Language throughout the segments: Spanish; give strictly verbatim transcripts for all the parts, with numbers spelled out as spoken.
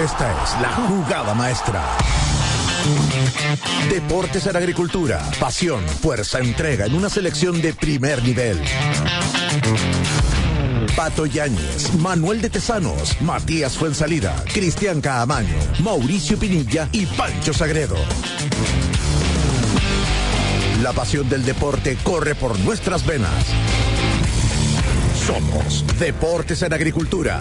Esta es la jugada maestra. Deportes en Agricultura. Pasión, fuerza, entrega en una selección de primer nivel. Pato Yáñez, Manuel de Tesanos, Matías Fuensalida, Cristian Caamaño, Mauricio Pinilla y Pancho Sagredo. La pasión del deporte corre por nuestras venas. Somos Deportes en Agricultura.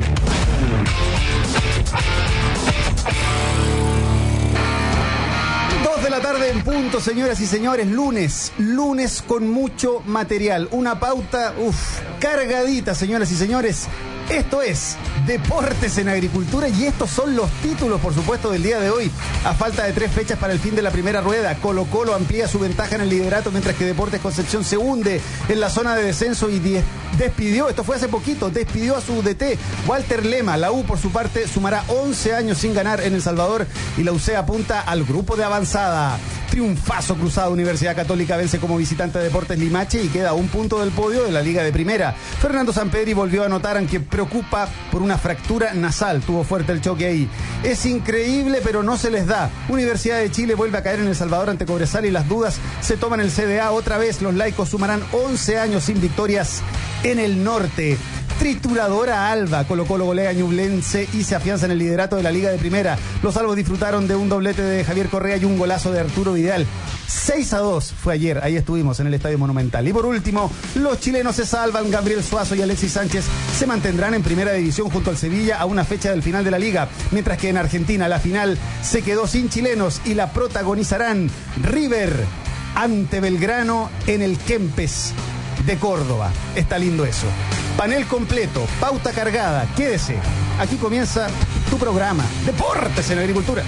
Dos de la tarde en punto, señoras y señores. Lunes, lunes con mucho material. Una pauta, uff, cargadita, señoras y señores. Esto es Deportes en Agricultura y estos son los títulos, por supuesto, del día de hoy. A falta de tres fechas para el fin de la primera rueda, Colo Colo amplía su ventaja en el liderato, mientras que Deportes Concepción se hunde en la zona de descenso y die- despidió, esto fue hace poquito, despidió a su D T, Walter Lema. La U, por su parte, sumará once años sin ganar en El Salvador y la U C apunta al grupo de avanzada. Triunfazo cruzado. Universidad Católica vence como visitante de Deportes Limache y queda a un punto del podio de la Liga de Primera. Fernando Sampedri volvió a anotar, aunque preocupa por una fractura nasal. Tuvo fuerte el choque ahí. Es increíble, pero no se les da. Universidad de Chile vuelve a caer en El Salvador ante Cobresal y las dudas se toman el C D A. Otra vez los laicos sumarán once años sin victorias en el norte. Trituradora Alba, Colo Colo golea a Ñublense y se afianza en el liderato de la Liga de Primera. Los albos disfrutaron de un doblete de Javier Correa y un golazo de Arturo Vidal. seis a dos fue ayer, ahí estuvimos en el Estadio Monumental. Y por último, los chilenos se salvan. Gabriel Suazo y Alexis Sánchez se mantendrán en Primera División junto al Sevilla a una fecha del final de la Liga, mientras que en Argentina la final se quedó sin chilenos y la protagonizarán River ante Belgrano en el Kempes de Córdoba. Está lindo eso. Panel completo, pauta cargada, quédese. Aquí comienza tu programa, Deportes en Agricultura.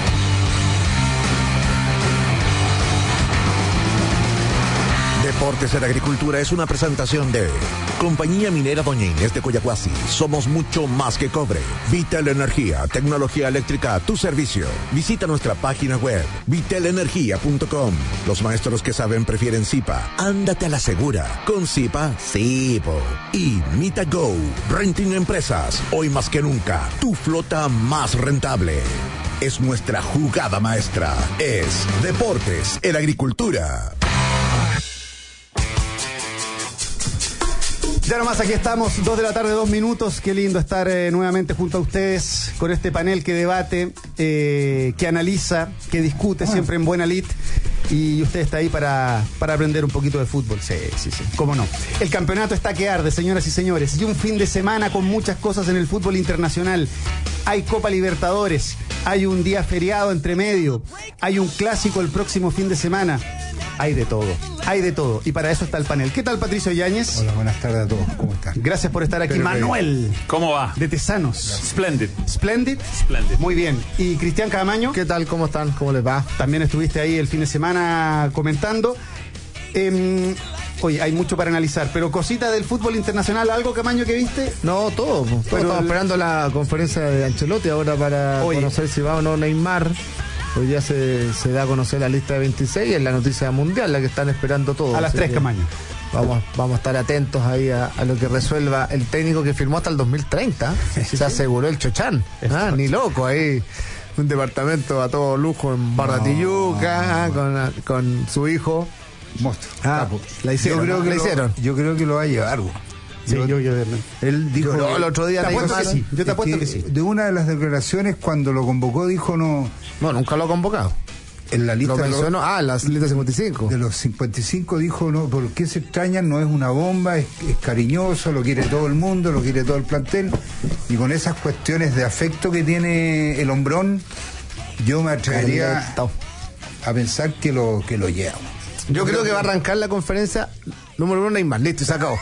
Deportes en Agricultura es una presentación de Compañía Minera Doña Inés de Coyahuasi. Somos mucho más que cobre. Vital Energía, tecnología eléctrica a tu servicio. Visita nuestra página web, vital energía punto com. Los maestros que saben prefieren Zipa. Ándate a la segura. Con Zipa, sí, po. Y MitaGo, Renting Empresas. Hoy más que nunca, tu flota más rentable. Es nuestra jugada maestra. Es Deportes en Agricultura. Ya nomás aquí estamos, dos de la tarde, dos minutos. Qué lindo estar eh, nuevamente junto a ustedes con este panel que debate, eh, que analiza, que discute, bueno, siempre en buena lid. Y usted está ahí para, para aprender un poquito de fútbol. Sí, sí, sí, cómo no. El campeonato está que arde, señoras y señores. Y un fin de semana con muchas cosas en el fútbol internacional. Hay Copa Libertadores, hay un día feriado entre medio, hay un clásico el próximo fin de semana. Hay de todo, hay de todo. Y para eso está el panel. ¿Qué tal, Patricio Yáñez? Hola, buenas tardes a todos. ¿Cómo están? Gracias por estar aquí. Pero Manuel. ¿Cómo va? De Tesanos. Splendid. Splendid. Splendid. Muy bien. ¿Y Cristian Caamaño? ¿Qué tal? ¿Cómo están? ¿Cómo les va? También estuviste ahí el fin de semana comentando. Eh, oye, hay mucho para analizar, pero cositas del fútbol internacional, ¿algo, Caamaño, que viste? No, todo. Todo Pero estamos el... esperando la conferencia de Ancelotti ahora para oye. conocer si va o no Neymar. Hoy ya se, se da a conocer la lista de veintiséis, es la noticia mundial, la que están esperando todos. A las tres, Caamaño. Vamos, vamos a estar atentos ahí a, a lo que resuelva el técnico que firmó hasta el dos mil treinta. Sí, sí, se aseguró el Chochán. Ah, ni loco ahí. Un departamento a todo lujo en Barra no, Tijuca, no, no. Con, con su hijo. Monstruo. Ah, la hicieron. Yo creo, que la lo, hicieron. yo creo que lo va a llevar, güey. Sí, yo, yo, yo, él dijo yo, no, el otro día te apuesto que sí. Yo te apuesto que, que sí. De una de las declaraciones cuando lo convocó dijo no. No, nunca lo ha convocado. En la lista lo mencionó, de los, ah, la lista cincuenta y cinco. De los cincuenta y cinco dijo no, ¿por qué se extrañan? No es una bomba, es, es cariñoso, lo quiere todo el mundo, lo quiere todo el plantel. Y con esas cuestiones de afecto que tiene el hombrón, yo me atrevería a pensar que lo, que lo lleva. Yo, yo creo, creo que, que va a arrancar la conferencia número uno Neymar, listo, y se acabó.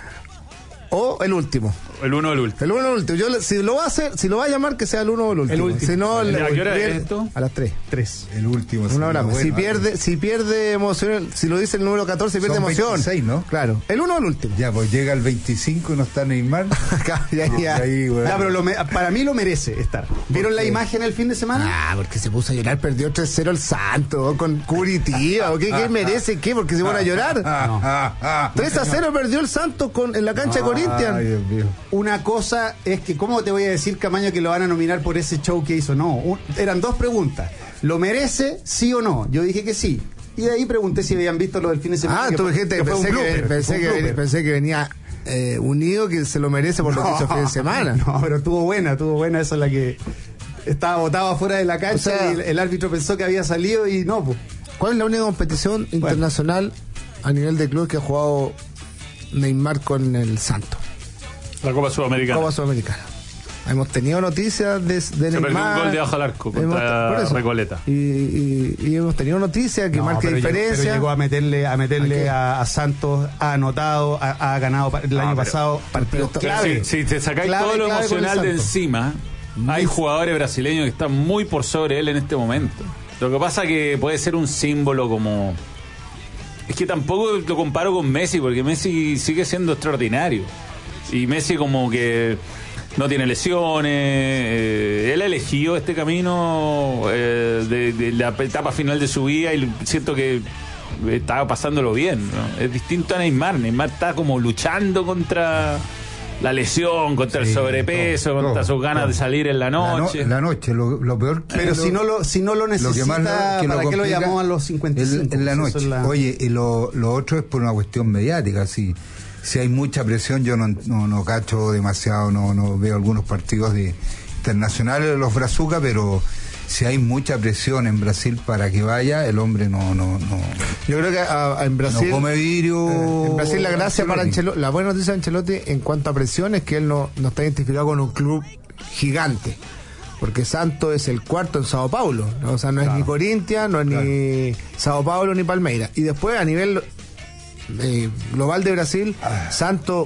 O el último. El uno o el último. El uno o el último. Yo, si lo va a hacer, si lo va a llamar, que sea el uno o el último. El último. Si no, el, ¿A qué hora pierde, es esto? A las tres. Tres. El último. Una hora. Bueno, si pierde, si pierde emoción, si lo dice el número catorce, pierde emoción. veintiséis, ¿no? Claro. El uno o el último. Ya, pues llega el veinticinco y no está Neymar. ya, ya. Ahí, bueno. Ya, pero lo me, para mí lo merece estar. ¿Vieron la imagen el fin de semana? Ah, porque se puso a llorar, perdió tres cero el Santo, con Curitiba. ¿O qué, qué merece? ¿Qué? Porque se van a llorar. No. tres a cero perdió el Santo con, en la cancha de Corinthians. Ay, Dios mío. una cosa es que, ¿cómo te voy a decir, Camaño, que lo van a nominar por ese show que hizo? No, un, eran dos preguntas. ¿Lo merece, sí o no? Yo dije que sí. Y de ahí pregunté si habían visto lo del fin de semana. Ah, tuve gente que, que pensé, que, blooper, pensé, que, pensé que venía eh, unido, que se lo merece por no, lo que hizo el fin de semana. No, pero estuvo buena, estuvo buena. Esa es la que estaba botado afuera de la cancha, o sea, y el, el árbitro pensó que había salido y no, pues. ¿Cuál es la única competición bueno. internacional a nivel de club que ha jugado Neymar con el Santos? La Copa Sudamericana. Copa Sudamericana. Hemos tenido noticias de, de Se Neymar. Se perdió un gol de bajo al arco contra hemos, Recoleta. Y, y, y hemos tenido noticias que no, marca diferencia. Llegó, pero llegó a meterle a meterle a, a Santos, ha anotado, ha, ha ganado el no, año pero, pasado partidos clave. Si, si te sacáis clave, todo lo emocional de encima, hay jugadores brasileños que están muy por sobre él en este momento. Lo que pasa que puede ser un símbolo como... Es que tampoco lo comparo con Messi, porque Messi sigue siendo extraordinario. Y Messi como que no tiene lesiones. Eh, él ha elegido este camino eh, de, de la etapa final de su vida y siento que estaba pasándolo bien, ¿no? Es distinto a Neymar. Neymar está como luchando contra... la lesión, contra sí, el sobrepeso, todo, contra todo, sus ganas todo. de salir en la noche. La, no, la noche, lo, lo peor que... Pero lo, si no lo si no lo necesita, lo que más, que ¿para lo qué lo llamó a los cincuenta y cinco? En, en la noche. La... Oye, y lo, lo otro es por una cuestión mediática. Si, si hay mucha presión, yo no, no, no cacho demasiado, no, no veo algunos partidos de internacionales de los Brazucas, pero... si hay mucha presión en Brasil para que vaya, el hombre no no no yo creo que a, a, en Brasil no come vidrio. Eh, en Brasil la gracia para Ancelotti, la buena noticia de Ancelotti en cuanto a presión es que él no, no está identificado con un club gigante, porque Santos es el cuarto en Sao Paulo, ¿no? O sea, no claro. es ni Corinthians, no es claro. ni Sao Paulo ni Palmeiras. Y después a nivel eh, global de Brasil, ah. Santos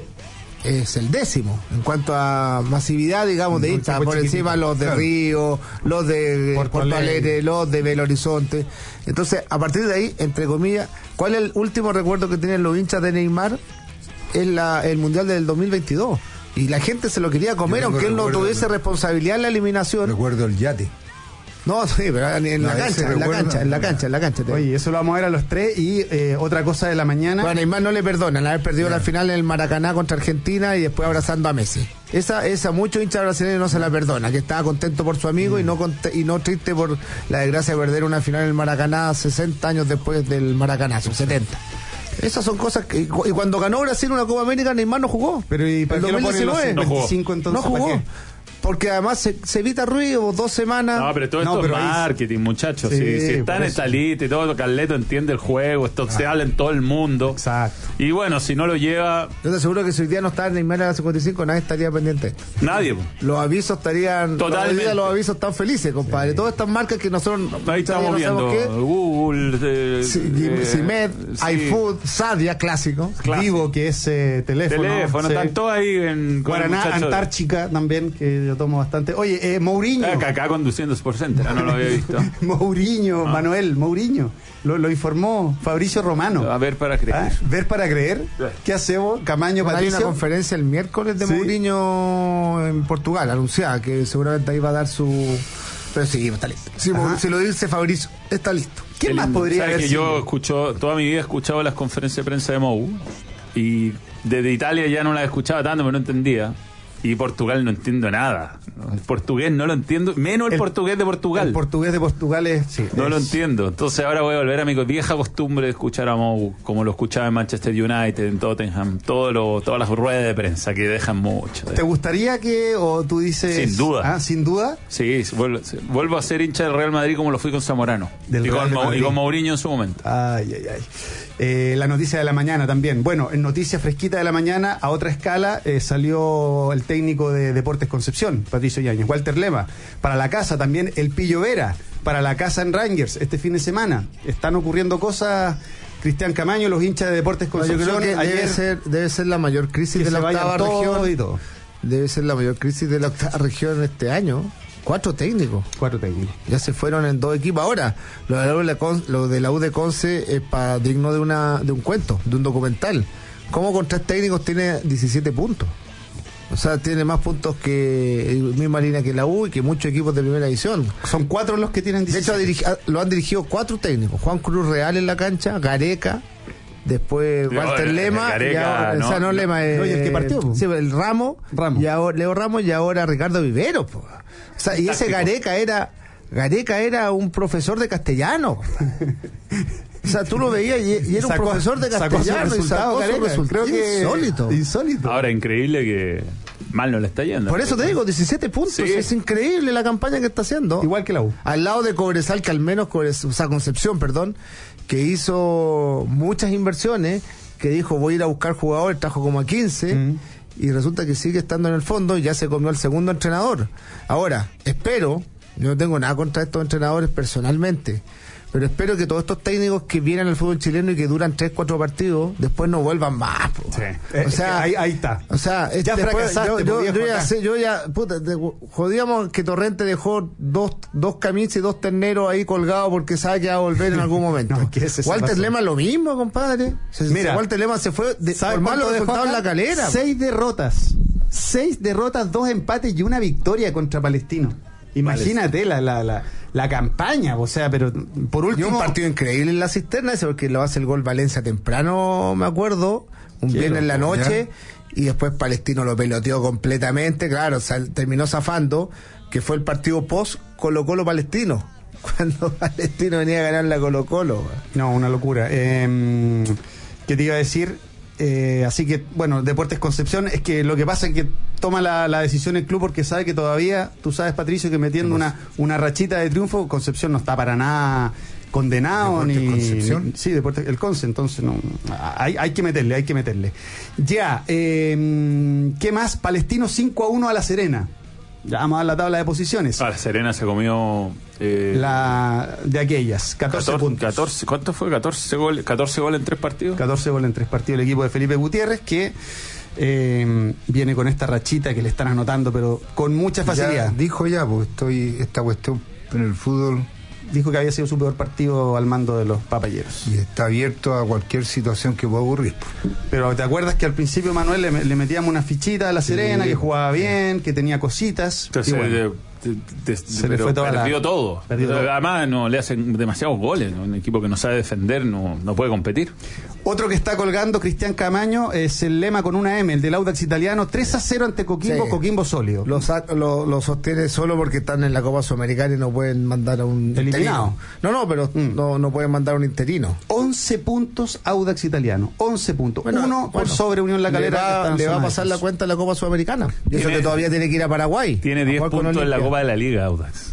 es el décimo en cuanto a masividad, digamos, de hinchas, por encima los de claro. Río, los de Porto, Porto Alegre, los de Belo Horizonte. Entonces, a partir de ahí, entre comillas, ¿cuál es el último recuerdo que tienen los hinchas de Neymar? Es la, el Mundial del dos mil veintidós. Y la gente se lo quería comer, aunque él no tuviese responsabilidad en la eliminación. Recuerdo el yate. No, sí, pero en la, cancha, en la cancha, en la cancha, en la cancha. Oye, eso lo vamos a ver a los tres. Y eh, otra cosa de la mañana. Bueno, Neymar no le perdonan haber perdido yeah. la final en el Maracaná contra Argentina y después abrazando a Messi. Esa, esa muchos hinchas brasileños no se la perdona, que estaba contento por su amigo mm. y no y no triste por la desgracia de perder una final en el Maracaná sesenta años después del Maracanazo, setenta. Esas son cosas que... Y cuando ganó Brasil una Copa América, Neymar no jugó. Pero ¿y para qué lo ponen los cincuenta y cinco entonces? No jugó. Porque además se, se evita ruido, dos semanas. No, pero todo no, esto pero es marketing, ahí... muchachos. Sí, si, si está en esta lista y todo, Carleto entiende el juego, esto ah. se habla en todo el mundo. Exacto. Y bueno, si no lo lleva... Yo te aseguro que si hoy día no está Neymar a la cincuenta y cinco, nadie estaría pendiente. Nadie. Los avisos estarían... Totalmente. Los, los avisos están felices, compadre. Sí. Todas estas marcas que nosotros... Ahí estamos no viendo qué. Google, eh, eh, Cimed, sí. iFood, Sadia, clásico. clásico. Vivo, que es eh, teléfono. Teléfono, sí. Están todos ahí en... Guaraná, Antártica también, que yo tomo bastante. Oye, Eh, Mourinho. Acá, acá conduciendo Sport Center, no lo había visto. Mourinho, ah. Manuel, Mourinho. Lo, lo informó Fabricio Romano. A ver para creer. ¿Ah? Ver para creer. ¿Qué hacemos? Camaño, bueno, Patricio. Hay una conferencia el miércoles de ¿Sí? Mourinho en Portugal, anunciada, que seguramente ahí va a dar su... Pero sí, está listo. Si, si lo dice Fabricio, está listo. ¿Qué más podría haber que sido? Yo escucho, toda mi vida he escuchado las conferencias de prensa de Mou, y desde Italia ya no las escuchaba tanto, pero no entendía. Y Portugal no entiendo nada. El portugués no lo entiendo, menos el, el portugués de Portugal. El portugués de Portugal es... Sí, no es... lo entiendo. Entonces ahora voy a volver a mi vieja costumbre de escuchar a Mou, como lo escuchaba en Manchester United, en Tottenham, todo lo, todas las ruedas de prensa que dejan mucho. ¿Te gustaría que, o tú dices... Sin duda. ¿Ah, sin duda? Sí, vuelvo, vuelvo a ser hincha del Real Madrid como lo fui con Zamorano. Del y, Real con, Madrid. Y con Mourinho en su momento. Ay, ay, ay. Eh, la noticia de la mañana también. Bueno, en noticia fresquita de la mañana, a otra escala, eh, salió el técnico de Deportes Concepción, Patricio Yáñez, Walter Lema. Para la casa también el Pillo Vera, para la casa en Rangers este fin de semana. Están ocurriendo cosas, Cristian Camaño, los hinchas de Deportes Concepción. No, yo creo que ayer, debe ser, debe ser la mayor crisis de la octava región. Y todo. Debe ser la mayor crisis de la octava región este año. Cuatro técnicos. Cuatro técnicos. Ya se fueron en dos equipos. Ahora, lo de la U de, Con, lo de la U de Conce es para digno de una de un cuento, de un documental. ¿Cómo con tres técnicos tiene diecisiete puntos? O sea, tiene más puntos que misma línea que la U y que muchos equipos de primera división. Son cuatro los que tienen diecisiete. De hecho, dirigi, lo han dirigido cuatro técnicos. Juan Cruz Real en la cancha, Gareca, después Pero, Walter eh, Lema, Gareca, y ahora, no, o sea, no, no, Lema, eh, no, y el que partió, po. sí, el Ramos, Ramos. y ahora Leo Ramos y ahora Ricardo Vivero, po. O sea, y ese Táctico. Gareca era Gareca era un profesor de castellano. O sea, tú lo veías y, y era Sacó- un profesor de sacó su castellano y resultado, sacó su Gareca. resultado. Creo que Insólito. insólito. Ahora, increíble que mal no le está yendo. Por eso te digo, diecisiete puntos. Sí. Es increíble la campaña que está haciendo. Igual que la U. Al lado de Cobresal, que al menos, Cobres- o sea, Concepción, perdón, que hizo muchas inversiones, que dijo voy a ir a buscar jugadores, trajo como a quince, Mm. y resulta que sigue estando en el fondo y ya se comió al segundo entrenador. Ahora, espero, yo no tengo nada contra estos entrenadores personalmente, pero espero que todos estos técnicos que vienen al fútbol chileno y que duran tres, cuatro partidos, después no vuelvan más. Po. Sí. O sea, ahí, ahí está. O sea, es- Ya después, fracasaste, yo, po, yo, viejo, yo ya acá. sé, yo ya, puta, de- jodíamos que Torrente dejó dos, dos camisas y dos terneros ahí colgados porque sabe que va a volver en algún momento. No, que ese se Walter pasó. Lema lo mismo, compadre. Se- Mira, se- Walter Lema se fue de, ¿Sabes por malos cuánto dejó resultados en acá? la calera. Seis derrotas. Seis derrotas, dos empates y una victoria contra Palestino. Imagínate la, la, la, la campaña, o sea, pero por Y último... un partido increíble en la cisterna ese porque lo hace el gol Valencia temprano, me acuerdo, un Qué viernes en la loco, noche, y después Palestino lo peloteó completamente, claro, sal- terminó zafando, que fue el partido post Colo Colo Palestino, cuando Palestino venía a ganar la Colo Colo. No, una locura. Eh, ¿Qué te iba a decir? Eh, así que, bueno, Deportes Concepción, es que lo que pasa es que toma la, la decisión el club porque sabe que todavía, tú sabes, Patricio, que metiendo una, una rachita de triunfo, Concepción no está para nada condenado. ¿Deportes ni Concepción? ni- Sí, Deportes, el Conce, entonces no, hay, hay que meterle, hay que meterle. Ya, eh, ¿qué más? Palestino cinco a uno a La Serena. Ya vamos a dar la tabla de posiciones. Ah, la Serena se comió. Eh, La de aquellas, catorce, puntos. catorce, ¿cuánto fue? catorce goles, catorce goles en tres partidos. catorce goles en tres partidos el equipo de Felipe Gutiérrez, que eh, viene con esta rachita que le están anotando, pero con mucha facilidad. Ya dijo ya, porque estoy esta cuestión en el fútbol Dijo que había sido su peor partido al mando de los papayeros. y está abierto a cualquier situación que pueda ocurrir. Pero ¿te acuerdas que al principio, Manuel, le, le metíamos una fichita a La Serena, Sí. que jugaba bien, que tenía cositas? Entonces, y bueno, de- de- de- Se le pero fue toda la- perdió todo. perdió todo. Además, no le hacen demasiados goles, ¿no? Un equipo que no sabe defender no, no puede competir. otro que está colgando, Cristian Camaño, es el Lema con una M, el del Audax italiano, tres a cero ante Coquimbo, Sí. Coquimbo sólido. Lo, sa- lo, lo sostiene solo porque están en la Copa Sudamericana y no pueden mandar a un Eliminado. interino. No, no, pero Mm. no, no pueden mandar a un interino. once puntos Audax italiano, once puntos. Bueno, Uno por bueno, sobre Unión La Calera. Le que está va, en le va a zona de pasar la descenso. cuenta en la Copa Sudamericana. Y eso Tiene- que todavía tiene que ir a Paraguay. Tiene a diez jugar con puntos en la Olimpia. Copa de la Liga, Audax.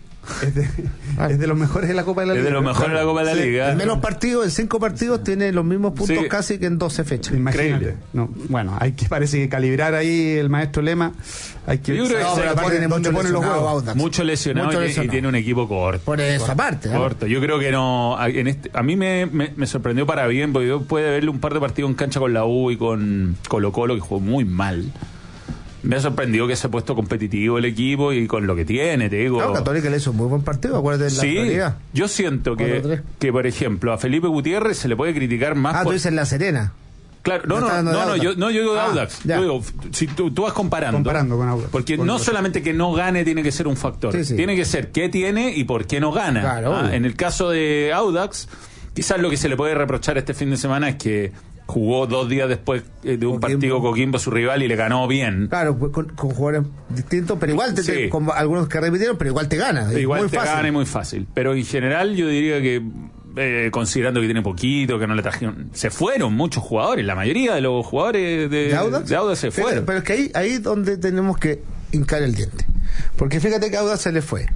Es de, Ah. es de los mejores de la Copa de la Es Liga. de los mejores de la Copa de la Sí. Liga. En menos partidos, en cinco partidos, tiene los mismos puntos Sí. casi que en doce fechas. Imagínate. Increíble. No, bueno, hay que parece que calibrar ahí el maestro Lema. Hay que Yo creo que No, se pero aparte pone- tiene dónde mucho ponen los lesionado huevos. Audax. Mucho lesionado, Mucho y- y, lesionado. tiene un equipo corto. Por eso, aparte. ¿eh? Corto. Yo creo que no. A, en este, a mí me, me, me sorprendió para bien, porque yo pude verle un par de partidos en cancha con la U y con Colo Colo, que jugó muy mal. Me ha sorprendido que se ha puesto competitivo el equipo y con lo que tiene, te digo. Claro, Católica le hizo un muy buen partido, acuérdate de la Sí, actualidad. yo siento cuatro que, tres. que, por ejemplo, a Felipe Gutiérrez se le puede criticar más Ah, por... tú dices La Serena. Claro, no, No no, está no, hablando de no, Audax. yo, no, yo digo de Ah, Audax. ya. Yo digo, si tú, tú vas comparando. Comparando con Audax. Porque Por no supuesto. solamente que no gane tiene que ser un factor. Sí, sí. Tiene que ser qué tiene y por qué no gana. Claro, Ah, obvio. en el caso de Audax, quizás lo que se le puede reprochar este fin de semana es que jugó dos días después eh, de un Coquimbo. partido Coquimbo a su rival y le ganó bien. Claro, pues, con, con jugadores distintos, pero igual, te, Sí. te- con algunos que repitieron, pero igual te gana. es Igual muy te fácil. gana y muy fácil. Pero en general yo diría que, eh, considerando que tiene poquito, que no le trajeron... Se fueron muchos jugadores, la mayoría de los jugadores de, ¿De Audax? de Audax se Pero- fueron. Pero es que ahí ahí es donde tenemos que hincar el diente. Porque fíjate que a Audax se le fue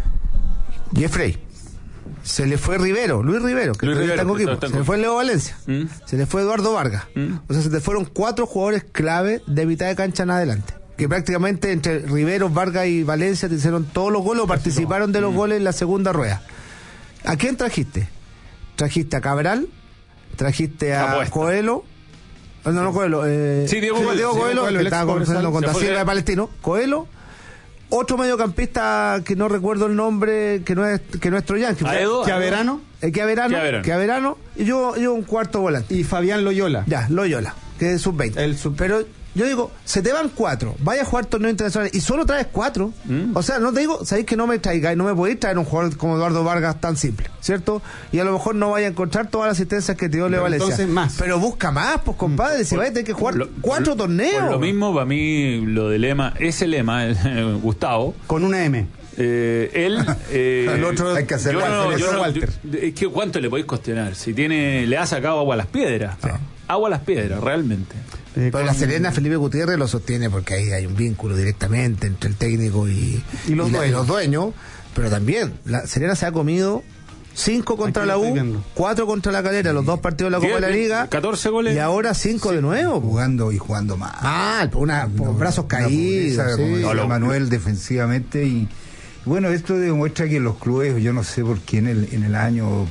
Jeffrey, se le fue Rivero, Luis Rivero, que Luis todavía está en Rivero, que Coquimbo, está en se le fue Leo Valencia, Mm. se le fue Eduardo Vargas. Mm. O sea, se te fueron cuatro jugadores clave de mitad de cancha en adelante. Que prácticamente entre Rivero, Vargas y Valencia te hicieron todos los goles o participaron de Mm. los goles en la segunda rueda. ¿A quién trajiste? Trajiste a Cabral, trajiste a Apuesta. Coelho. No, no, Coelho. Eh, Sí, Diego Coelho. Diego Diego Coelho, Coelho, que el ex estaba Cobresal. conversando con Se Da fue Silva de- de Palestino. Coelho. Otro mediocampista que no recuerdo el nombre, que no es, que no es Troyan. Que, Aedo, Que a Aedo. verano eh, que a verano. Chiaverano. Que a verano. Y yo, yo un cuarto volante. y Fabián Loyola. Ya, Loyola, que es sub veinte. El sub- Pero yo digo, se te van cuatro, vaya a jugar torneos internacionales y solo traes cuatro. ¿Mm? O sea, no te digo, sabéis que no me traigáis, no me podéis traer un jugador como Eduardo Vargas tan simple, ¿cierto? Y a lo mejor no vaya a encontrar todas las asistencias que te dio Leo Valencia. Entonces más. Pero busca más, pues compadre, mm, si vais a tener que jugar lo, cuatro por, torneos. Por lo mismo, para mí, lo de Lema, ese Lema, el, Gustavo. Con una M. Eh, él eh, el otro hay que hacer yo no, yo no, yo, es que cuánto le podéis cuestionar si tiene le ha sacado agua a las piedras, sí. agua a las piedras realmente. Eh, Pero con... la Serena, Felipe Gutiérrez lo sostiene porque ahí hay un vínculo directamente entre el técnico y, y, los, y, dueños. La, y los dueños. Pero también la Serena se ha comido cinco contra la U, cuatro contra la Calera, los dos partidos de la Copa de la Liga, catorce goles y ahora cinco sí. de nuevo, jugando y jugando mal, mal, una, no, brazos una caídos, pobreza, sí. como no, Manuel defensivamente. Y bueno, esto demuestra que los clubes, yo no sé por qué en el, en el año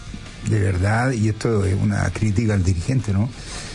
de verdad, y esto es una crítica al dirigente, ¿no?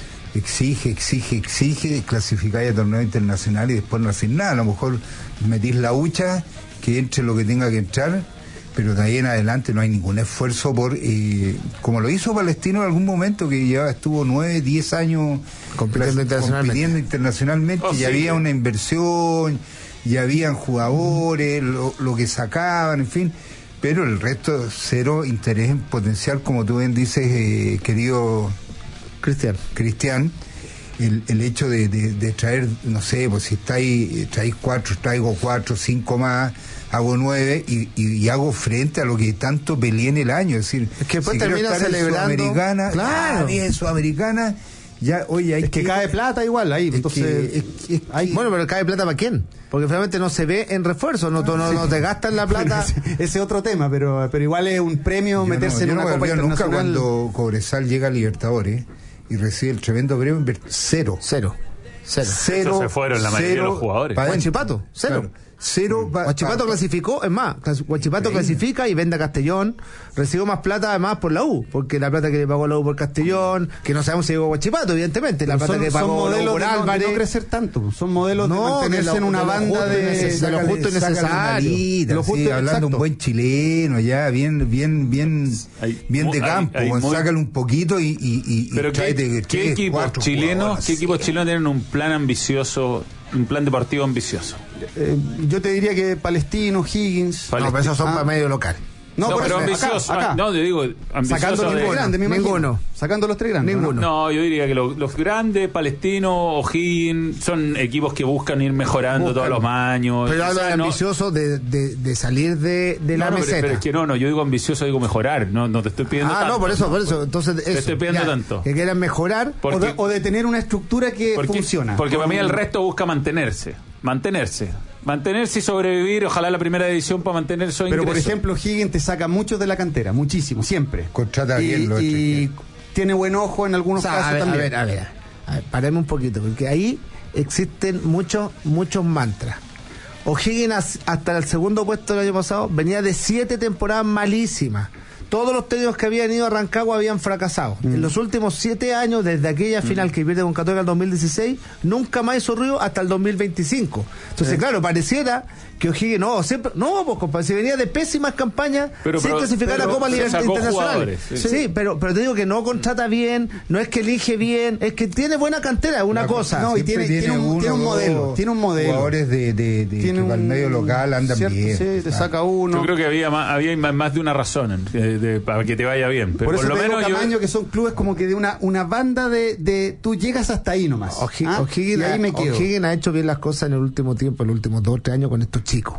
Exige, exige, exige clasificar a torneo internacional y después no hacer nada. A lo mejor metís la hucha, que entre lo que tenga que entrar, pero de ahí en adelante no hay ningún esfuerzo por, eh, como lo hizo Palestino en algún momento, que ya estuvo nueve, diez años compitiendo internacionalmente, compitiendo internacionalmente oh, y sí. había una inversión, ya habían jugadores, lo, lo que sacaban, en fin, pero el resto cero interés en potenciar, como tú bien dices, eh, querido Cristian. Cristian, el, el hecho de, de, de traer, no sé, pues si estáis, traéis cuatro, traigo cuatro, cinco más, hago nueve y, y, y hago frente a lo que tanto peleé en el año. Es decir, es que después si termina celebrando. Sudamericana, claro, ah, bien, Sudamericana. Ya, oye, hay es que, que cae plata igual ahí, entonces que, es, es, hay, bueno, pero cae plata ¿para quién? Porque finalmente no se ve en refuerzo, no, no, no te gastan la plata. Bueno, ese es otro tema, pero pero igual es un premio yo meterse no, en una no Copa Internacional. Nunca cuando Cobresal llega a Libertadores y recibe el tremendo premio, cero, cero, cero, cero. Se fueron la mayoría de los jugadores. Huachipato, cero. Claro. Cero. Mm. Huachipato pa, clasificó, es más, Huachipato clasifica y vende a Castellón, recibió más plata además por la U, porque la plata que le pagó la U por Castellón, que no sabemos si llegó a Huachipato, evidentemente, la plata son, que pagó la U por Álvarez. De no crecer tanto, son modelos no, de mantenerse lo, en una de banda de, de, de lo justo y necesario. Lo justo, sí, hablando un buen chileno, ya, bien, bien, bien, hay, bien de campo, hay, hay muy... sácale un poquito y, y, y pero y ¿qué, ¿qué equipos chilenos, qué equipos chilenos tienen un plan ambicioso? Un plan deportivo ambicioso. Eh, yo te diría que Palestino, Higgins. Palestino. No, pero esos son ah. para medio local. No, no pero ambicioso. Acá, acá. No, yo digo ambicioso. Sacando los tres grandes, me imagino. Ninguno. Sacando los tres grandes. Ninguno. No, yo diría que los, los grandes, Palestino, O'Higgins, son equipos que buscan ir mejorando buscan. todos los años. Pero habla de no, ambicioso de, de, de salir de, de no, la no, meseta. Pero, pero es que no, no, yo digo ambicioso, digo mejorar. No, no te estoy pidiendo ah, tanto. Ah, no, por eso, por eso. Entonces, eso. Te estoy pidiendo ya, tanto. Que quieran mejorar. Porque, o, de, o de tener una estructura que porque, funciona. Porque para mí el resto busca mantenerse. Mantenerse. Mantenerse y sobrevivir, ojalá la primera edición para mantener su ingreso. Pero por ejemplo, Higgins te saca muchos de la cantera, muchísimo, siempre. Contrata y, bien lo y bien. Tiene buen ojo en algunos o sea, casos a ver, también. A ver, a ver, a ver, paremos un poquito, porque ahí existen muchos, muchos mantras. O'Higgins hasta el segundo puesto del año pasado venía de siete temporadas malísimas. Todos los técnicos que habían ido a Rancagua habían fracasado. Mm. En los últimos siete años, desde aquella final mm. que pierde con Católica en el dos mil dieciséis, nunca más hizo ruido hasta el dos mil veinticinco. Entonces, sí. claro, pareciera que O'Higgins, no, siempre, no, pues, compadre, si venía de pésimas campañas pero, sin pero, clasificar a la Copa Internacional. Sí, sí, sí pero, pero te digo que no contrata bien, no es que elige bien, es que tiene buena cantera, una la, cosa. No, y tiene, tiene, tiene, un, uno, tiene un modelo, tiene un modelo. Jugadores de, de, de tiene que un, medio local andan cierto, bien. Sí, te saca uno. Yo creo que había más, había más de una razón de, de, para que te vaya bien. Pero por eso por lo menos Camaño, yo... que son clubes como que de una, una banda de, de tú llegas hasta ahí nomás. O'Higgins, ¿ah? O'Higgins, ahí me quedo. O'Higgins ha hecho bien las cosas en el último tiempo, en los últimos dos o tres años con estos chicos.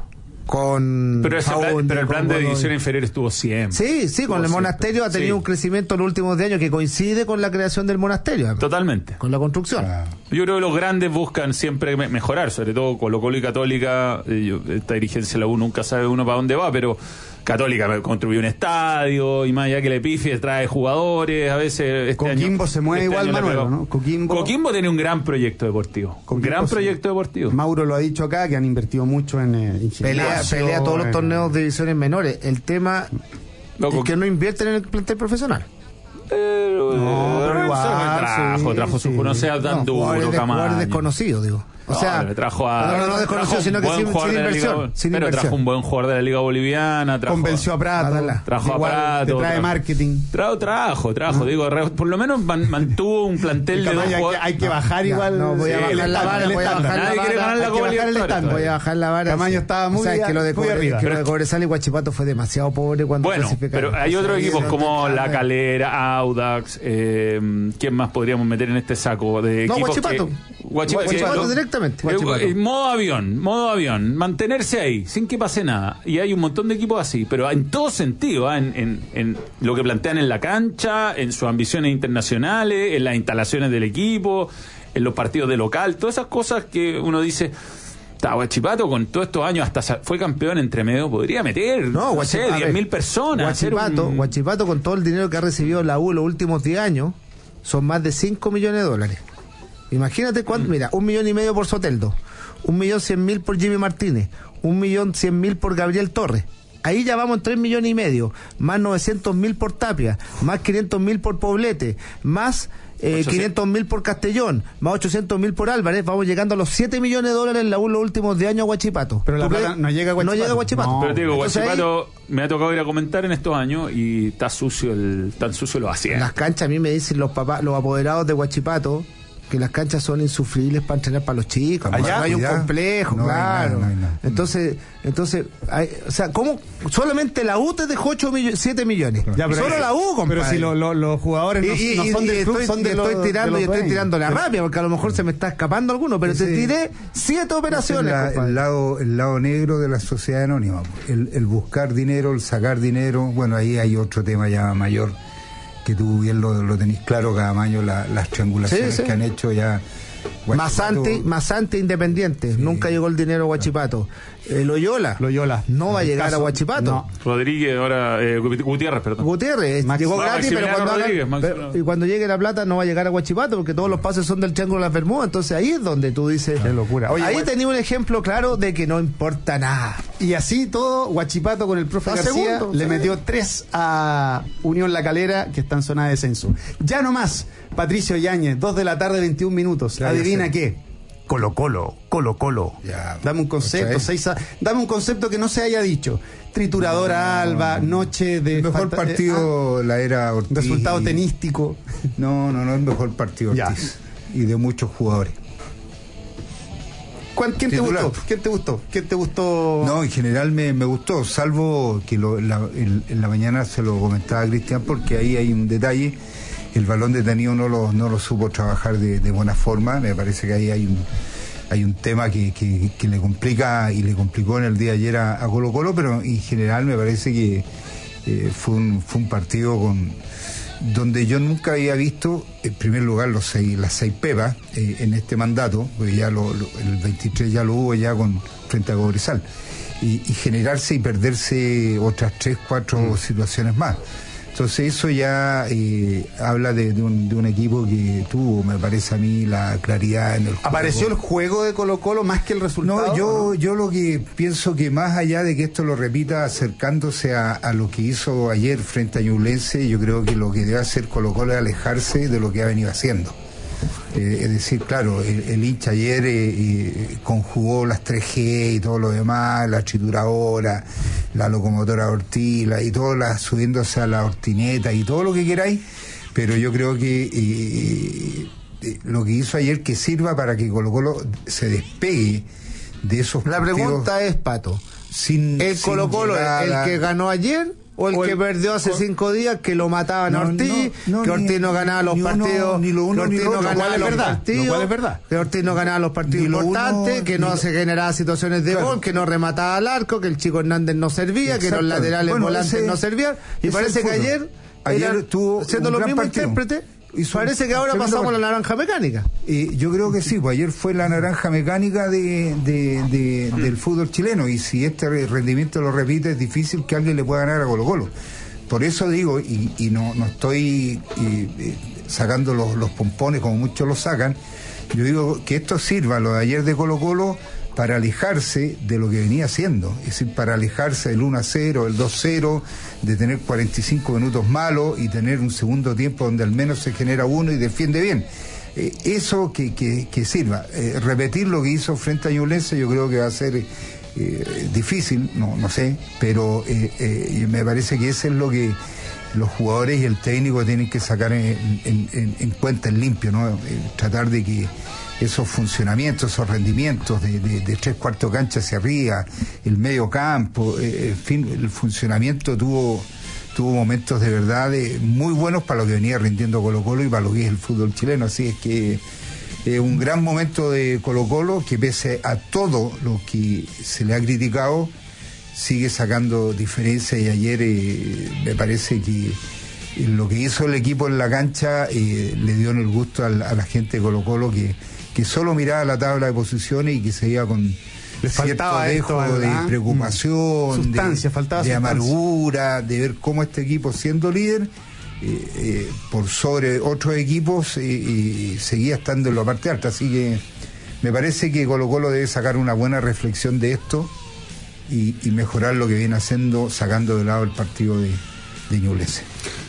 Con pero, ese plan, pero el plan de división inferior estuvo siempre. Sí, sí, con el monasterio ha tenido sí. un crecimiento en los últimos años que coincide con la creación del monasterio. Totalmente. Con la construcción. Ah. Yo creo que los grandes buscan siempre mejorar, sobre todo Colo-Colo y Católica. Esta dirigencia de la U nunca sabe uno para dónde va, pero Católica construyó un estadio y más allá que le pifie trae jugadores, a veces este Coquimbo año, se mueve este igual, Manuel, ¿no? Coquimbo, Coquimbo tiene un gran proyecto deportivo. Un gran proyecto deportivo. Mauro lo ha dicho acá, que han invertido mucho en eh, pelea, pelea todos los torneos de divisiones menores. El tema no, es que no invierten en el plantel profesional. Pero, no, pero igual, trajo, sí, trajo su sí. no sea tan no, duro, jugadores, de, Camaño. jugadores desconocidos, digo. O sea, no, trajo a, no, no, no desconoció, sino que sin, sin inversión. Sin pero inversión. trajo un buen jugador de la Liga Boliviana. Trajo, Convenció a Prato. Trajo Igual, a Prato. te trae trajo, marketing. Trajo, trajo, trajo. Uh-huh. Digo, re, por lo menos man, mantuvo un plantel de dos hay, que, hay que no, bajar no, igual. No, voy a bajar sí, la vara, voy a bajar la vara. Voy a bajar la vara. Camaño estaba muy, que lo de muy arriba. Que lo de Cobresal y Guachipato fue demasiado pobre cuando bueno, pero hay otros equipos como La Calera, Audax, eh, ¿quién más podríamos meter en este saco de equipos? No, Guachipato. Guachipato, Guachipato directamente. Guachipato. Eh, modo avión, modo avión, mantenerse ahí, sin que pase nada. Y hay un montón de equipos así, pero en todo sentido, ¿eh? en, en, en lo que plantean en la cancha, en sus ambiciones internacionales, en las instalaciones del equipo, en los partidos de local, todas esas cosas que uno dice... Guachipato con todos estos años hasta fue campeón entre medio, podría meter no, no sé, diez mil personas. Guachipato, un... Guachipato con todo el dinero que ha recibido la U los últimos diez años son más de cinco millones de dólares. Imagínate cuánto, mm. mira, un millón y medio por Soteldo, un millón cien mil por Jimmy Martínez, un millón cien mil por Gabriel Torres. Ahí ya vamos en tres millones y medio, más novecientos mil por Tapia, más quinientos mil por Poblete, más eh, quinientos mil por Castellón, más ochocientos mil por Álvarez. Vamos llegando a los siete millones de dólares en la U los últimos diez años a Guachipato. Pero la plata no llega a Guachipato. No llega a Guachipato. No. Pero te digo, Entonces Guachipato ahí, me ha tocado ir a comentar en estos años y está sucio el tan sucio lo hacía. Las canchas, a mí me dicen los papás, los apoderados de Guachipato, que las canchas son insufribles para entrenar para los chicos. Allá no hay un ya, complejo, no claro. Hay nada, no hay nada. Entonces, entonces, hay, o sea, ¿cómo? Solamente la U te dejó ocho millones, siete millones. Ya, pero solo hay, la U, compadre. Pero si lo, lo, los jugadores no, y, no son y, del club, estoy, son de estoy los, tirando de y estoy dueños. tirando la rabia, porque a lo mejor se me está escapando alguno, pero ese, te tiré siete operaciones. La, el lado, el lado negro de la sociedad anónima, el, el buscar dinero, el sacar dinero. Bueno, ahí hay otro tema ya mayor que tú bien lo, lo tenés claro, cada año la, las triangulaciones sí, sí. que han hecho ya. Masante, Masante Independiente, sí. Nunca llegó el dinero a Guachipato. Eh, Loyola, Loyola no va a llegar caso, a Guachipato. No. Rodríguez, ahora eh, Gutiérrez, perdón. Gutiérrez, Max, llegó gratis, pero cuando, Rodríguez, haga, pero, y cuando llegue la plata no va a llegar a Guachipato, porque todos los pases son del Triángulo de las Bermudas. Entonces ahí es donde tú dices, qué locura. Oye, ahí igual... tenía un ejemplo claro de que no importa nada. Y así todo, Guachipato con el profe García segundo, le sí. metió tres a Unión La Calera, que está en zona de descenso. Ya nomás, Patricio Yáñez, dos de la tarde, veintiún minutos. Ya, adivina ya qué. Colo Colo, Colo Colo. Ya, dame un concepto, seis a, dame un concepto que no se haya dicho. Trituradora no, Alba, noche de... El mejor partido, ah, la era Ortiz. Resultado tenístico. No, no, no, el mejor partido Ortiz. Ya. Y de muchos jugadores. ¿Quién te gustó? ¿Quién te gustó? ¿Quién te gustó? No, en general me, me gustó, salvo que lo, la, en, en la mañana se lo comentaba a Cristian, porque ahí hay un detalle. El balón detenido no lo, no lo supo trabajar de, de buena forma. Me parece que ahí hay un, hay un tema que, que, que le complica y le complicó en el día de ayer a, a Colo Colo, pero en general me parece que eh, fue, un, fue un partido con donde yo nunca había visto, en primer lugar, los seis, las seis pepas eh, en este mandato, porque ya lo, lo, el veintitrés ya lo hubo ya con frente a Cobresal, y, y generarse y perderse otras tres, cuatro mm. situaciones más. Entonces eso ya eh, habla de, de, un, de un equipo que tuvo, me parece a mí, la claridad en el juego. ¿Apareció el juego de Colo Colo más que el resultado? No, yo, ¿no? yo lo que pienso que más allá de que esto lo repita acercándose a, a lo que hizo ayer frente a Ñublense, yo creo que lo que debe hacer Colo Colo es alejarse de lo que ha venido haciendo. Eh, es decir, claro, el, el hincha ayer eh, eh, conjugó las tres G y todo lo demás, la trituradora, la locomotora Ortila y todo, la, subiéndose a la Ortineta y todo lo que queráis, pero yo creo que eh, eh, lo que hizo ayer que sirva para que Colo Colo se despegue de esos La partidos. pregunta es, Pato, sin, ¿el Colo Colo es el que ganó ayer? O el, o el que perdió hace con, cinco días, que lo mataban no, a Ortiz, no, no, que Ortiz no ganaba los partidos, ni lo uno, que Ortiz ni lo no otro, ganaba los verdad, partidos, cual es verdad. que Ortiz no ganaba los partidos importantes, uno, que no lo, se generaba situaciones de claro. gol, que no remataba al arco, que el Chico Hernández no servía, que los laterales bueno, volantes ese, no servían, y parece que ayer, ayer estuvo siendo los mismos intérpretes, y parece que ahora pasamos a la naranja mecánica. Eh, yo creo que sí, pues ayer fue la naranja mecánica de, de, de, mm. del fútbol chileno, y si este rendimiento lo repite, es difícil que alguien le pueda ganar a Colo Colo. Por eso digo, y, y no, no estoy y, y, sacando los, los pompones como muchos lo sacan, yo digo que esto sirva, lo de ayer de Colo Colo, para alejarse de lo que venía haciendo, es decir, para alejarse del uno a cero, el dos a cero, de tener cuarenta y cinco minutos malos y tener un segundo tiempo donde al menos se genera uno y defiende bien. eh, eso que, que, que sirva. Eh, repetir lo que hizo frente a Ñublense yo creo que va a ser eh, difícil, no, no sé, pero eh, eh, me parece que eso es lo que los jugadores y el técnico tienen que sacar en, en, en, en cuenta en limpio, ¿no? Eh, tratar de que esos funcionamientos, esos rendimientos de, de, de tres cuartos cancha hacia arriba, el medio campo, eh, en fin, el funcionamiento tuvo tuvo momentos de verdad eh, muy buenos para lo que venía rindiendo Colo-Colo y para lo que es el fútbol chileno, así es que es eh, un gran momento de Colo-Colo que pese a todo lo que se le ha criticado sigue sacando diferencias y ayer eh, me parece que lo que hizo el equipo en la cancha eh, le dio en el gusto a la, a la gente de Colo-Colo que, que solo miraba la tabla de posiciones y que se iba con Les cierto dejo esto, de preocupación, sustancia, de, faltaba de sustancia. amargura, de ver cómo este equipo siendo líder eh, eh, por sobre otros equipos eh, eh, seguía estando en la parte alta, así que me parece que Colo-Colo debe sacar una buena reflexión de esto y, y mejorar lo que viene haciendo sacando de lado el partido de, de Ñublense.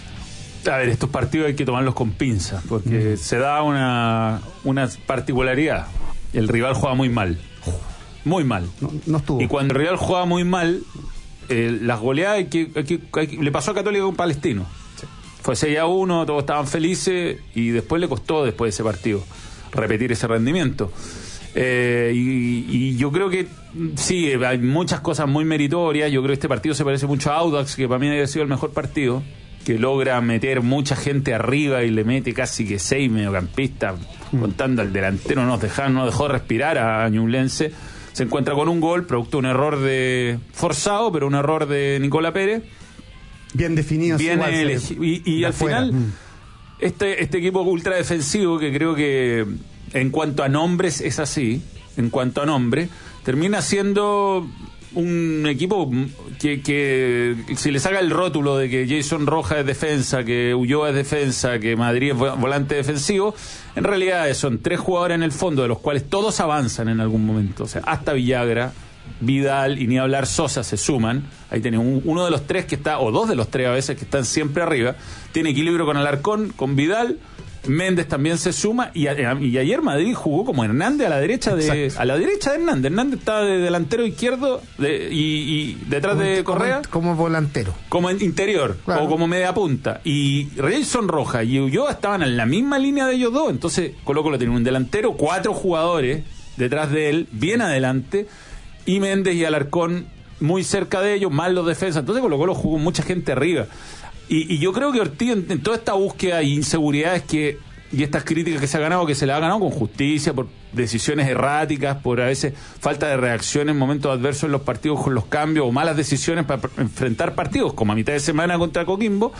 A ver, estos partidos hay que tomarlos con pinzas, porque mm. se da una, una particularidad. El rival juega muy mal. Muy mal. No, no estuvo. Y cuando el rival juega muy mal, eh, las goleadas hay que, hay que, hay que, le pasó a Católica con Palestino. Sí. Fue seis a uno, todos estaban felices, y después le costó, después de ese partido, repetir ese rendimiento. Eh, y, y yo creo que sí, hay muchas cosas muy meritorias. Yo creo que este partido se parece mucho a Audax, que para mí había sido el mejor partido, que logra meter mucha gente arriba y le mete casi que seis mediocampistas, mm. contando al delantero, no nos dejó, no dejó respirar a Ñublense. Se encuentra con un gol, producto de un error de forzado, pero un error de Nicolás Pérez. Bien definido. Bien elegido. Y, y al afuera. final, mm. este, este equipo ultra defensivo, que creo que en cuanto a nombres es así, en cuanto a nombre, termina siendo un equipo que, que si le saca el rótulo de que Jason Rojas es defensa, que Ulloa es defensa, que Madrid es volante defensivo, en realidad son tres jugadores en el fondo, de los cuales todos avanzan en algún momento. O sea, hasta Villagra, Vidal y ni hablar Sosa se suman. Ahí tiene un, uno de los tres que está, o dos de los tres a veces, que están siempre arriba. Tiene equilibrio con Alarcón, con Vidal. Méndez también se suma y, a, y ayer Madrid jugó como Hernández a la derecha de Exacto. a la derecha de Hernández. Hernández estaba de delantero izquierdo de, y, y detrás como, de Correa como, como volantero, como en interior, claro. O como media punta. Y Jason Rojas y Ulloa estaban en la misma línea de ellos dos. Entonces Colo-Colo tiene un delantero, cuatro jugadores detrás de él, bien adelante, y Méndez y Alarcón muy cerca de ellos, más los defensas. Entonces Colo-Colo jugó mucha gente arriba. Y, y yo creo que Ortiz, en, en toda esta búsqueda y inseguridades que y estas críticas que se ha ganado, que se le ha ganado con justicia, por decisiones erráticas, por a veces falta de reacción en momentos adversos en los partidos con los cambios, o malas decisiones para enfrentar partidos, como a mitad de semana contra Coquimbo,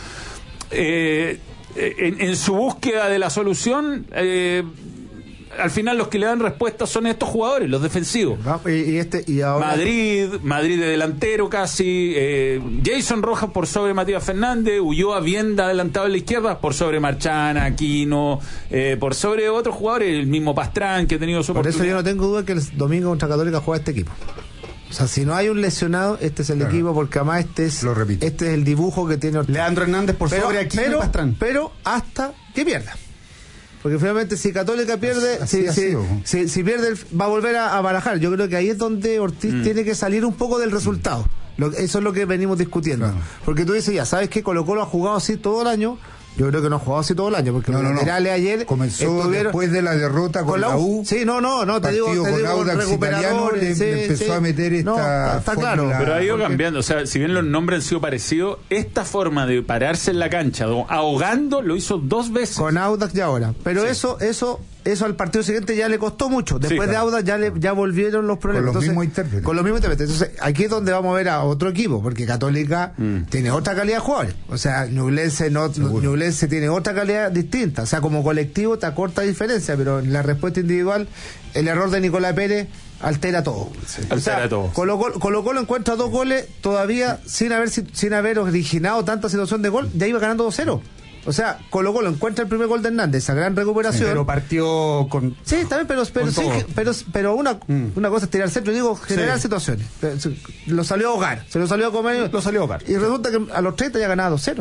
eh, en, en su búsqueda de la solución, eh, al final los que le dan respuesta son estos jugadores, los defensivos. Y, y este y ahora... Madrid, Madrid de delantero casi, eh, Jason Rojas por sobre Matías Fernández, Ulloa bien adelantado a la izquierda, por sobre Marchana, Aquino, eh, por sobre otros jugadores, el mismo Pastrán que ha tenido su Por oportunidad. eso yo no tengo duda que el domingo contra Católica juega este equipo. O sea, si no hay un lesionado, este es el claro. equipo, porque además este es Lo repito. este es el dibujo que tiene Ortiz. Leandro Hernández por pero, sobre Aquino pero, y Pastrán. Pero hasta que pierda. Porque finalmente si Católica pierde, así, si, así, si, si, si pierde, va a volver a, a barajar. Yo creo que ahí es donde Ortiz mm. tiene que salir un poco del resultado. Lo, eso es lo que venimos discutiendo. Claro. Porque tú dices, ya sabes que Colo-Colo ha jugado así todo el año. Yo creo que no ha jugado así todo el año, porque no, los no, laterales no. ayer comenzó después de la derrota con, con la U. Sí, no, no, no, te digo, te con digo Audax italiano le, sí, le empezó sí. a meter esta no, está, está claro. Pero ha ido porque... cambiando, o sea, si bien los nombres han sido parecidos, esta forma de pararse en la cancha ahogando lo hizo dos veces con Audax y ahora, pero sí. eso eso eso al partido siguiente ya le costó mucho. Después sí, claro. de Audax ya le ya volvieron los problemas. Con los Entonces, mismos intérpretes. Con los mismos intérpretes. Entonces, aquí es donde vamos a ver a otro equipo, porque Católica mm. tiene otra calidad de jugadores. O sea, Ñublense no, Ñublense tiene otra calidad distinta. O sea, como colectivo te acorta diferencia, pero en la respuesta individual, el error de Nicolás Pérez altera todo. Sí. O sea, altera todo. Colo-Colo Colo Colo encuentra dos goles todavía sin haber sin haber originado tanta situación de gol, ya iba ganando dos cero. O sea, Colo-Colo encuentra el primer gol de Hernández, esa gran recuperación. Sí, pero partió con... Sí, también, pero pero, sí, pero, pero una, mm. una cosa es tirar centro, digo, generar sí. situaciones. Lo salió a ahogar, se lo salió a comer. Lo salió a ahogar. Y resulta que a los treinta ya ha ganado dos cero.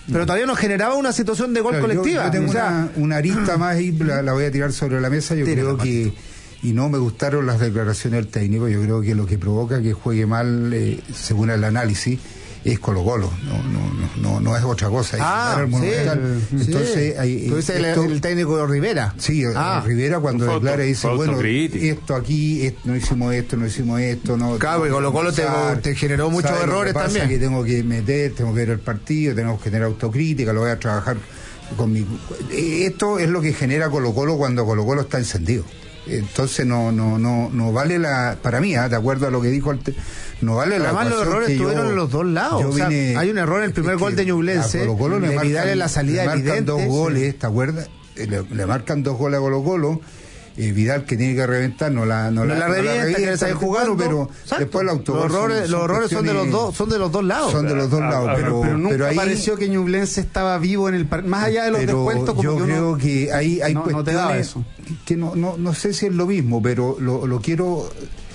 pero todavía nos generaba una situación de gol claro, colectiva. Yo, yo tengo o sea, una, una arista más y la, la voy a tirar sobre la mesa. Yo creo que, y no me gustaron las declaraciones del técnico, yo creo que lo que provoca que juegue mal, eh, según el análisis, es Colo-Colo, no, no, no, no, no es otra cosa. Ah, el Monumental. Sí, entonces, sí. hay, ¿Tú dices esto, el, el técnico de Rivera? Sí, ah. Rivera cuando Foto, declara dice, bueno, autocrítica. esto aquí, esto, no hicimos esto, no hicimos esto, no. Claro, y Colo-Colo te, te generó muchos errores también. Que tengo que meter, tengo que ver el partido, tenemos que tener autocrítica, lo voy a trabajar con mi. Esto es lo que genera Colo-Colo cuando Colo-Colo está encendido. Entonces no no no no vale la para mí, ¿eh? De acuerdo a lo que dijo el te, no vale la. Además los errores estuvieron en los dos lados. O sea, vine, hay un error en el primer gol de Ñublense, Colo-Colo le Vidal en la salida le marcan evidente, dos goles, sí. ¿te acuerdas? Le, le marcan dos goles a Colo-Colo. Eh, Vidal que tiene que reventar no la no, no la, la revienta, no la que le sale jugando, pero exacto. después el autogol los errores son, son los errores son de los dos son de los dos lados son de los dos lados a, a, pero, pero nunca pero ahí pareció que Ñublense estaba vivo en el par... más allá de los pero descuentos como yo que uno... creo que hay hay no, cuestiones no te daba eso. que no, no no sé si es lo mismo, pero lo, lo quiero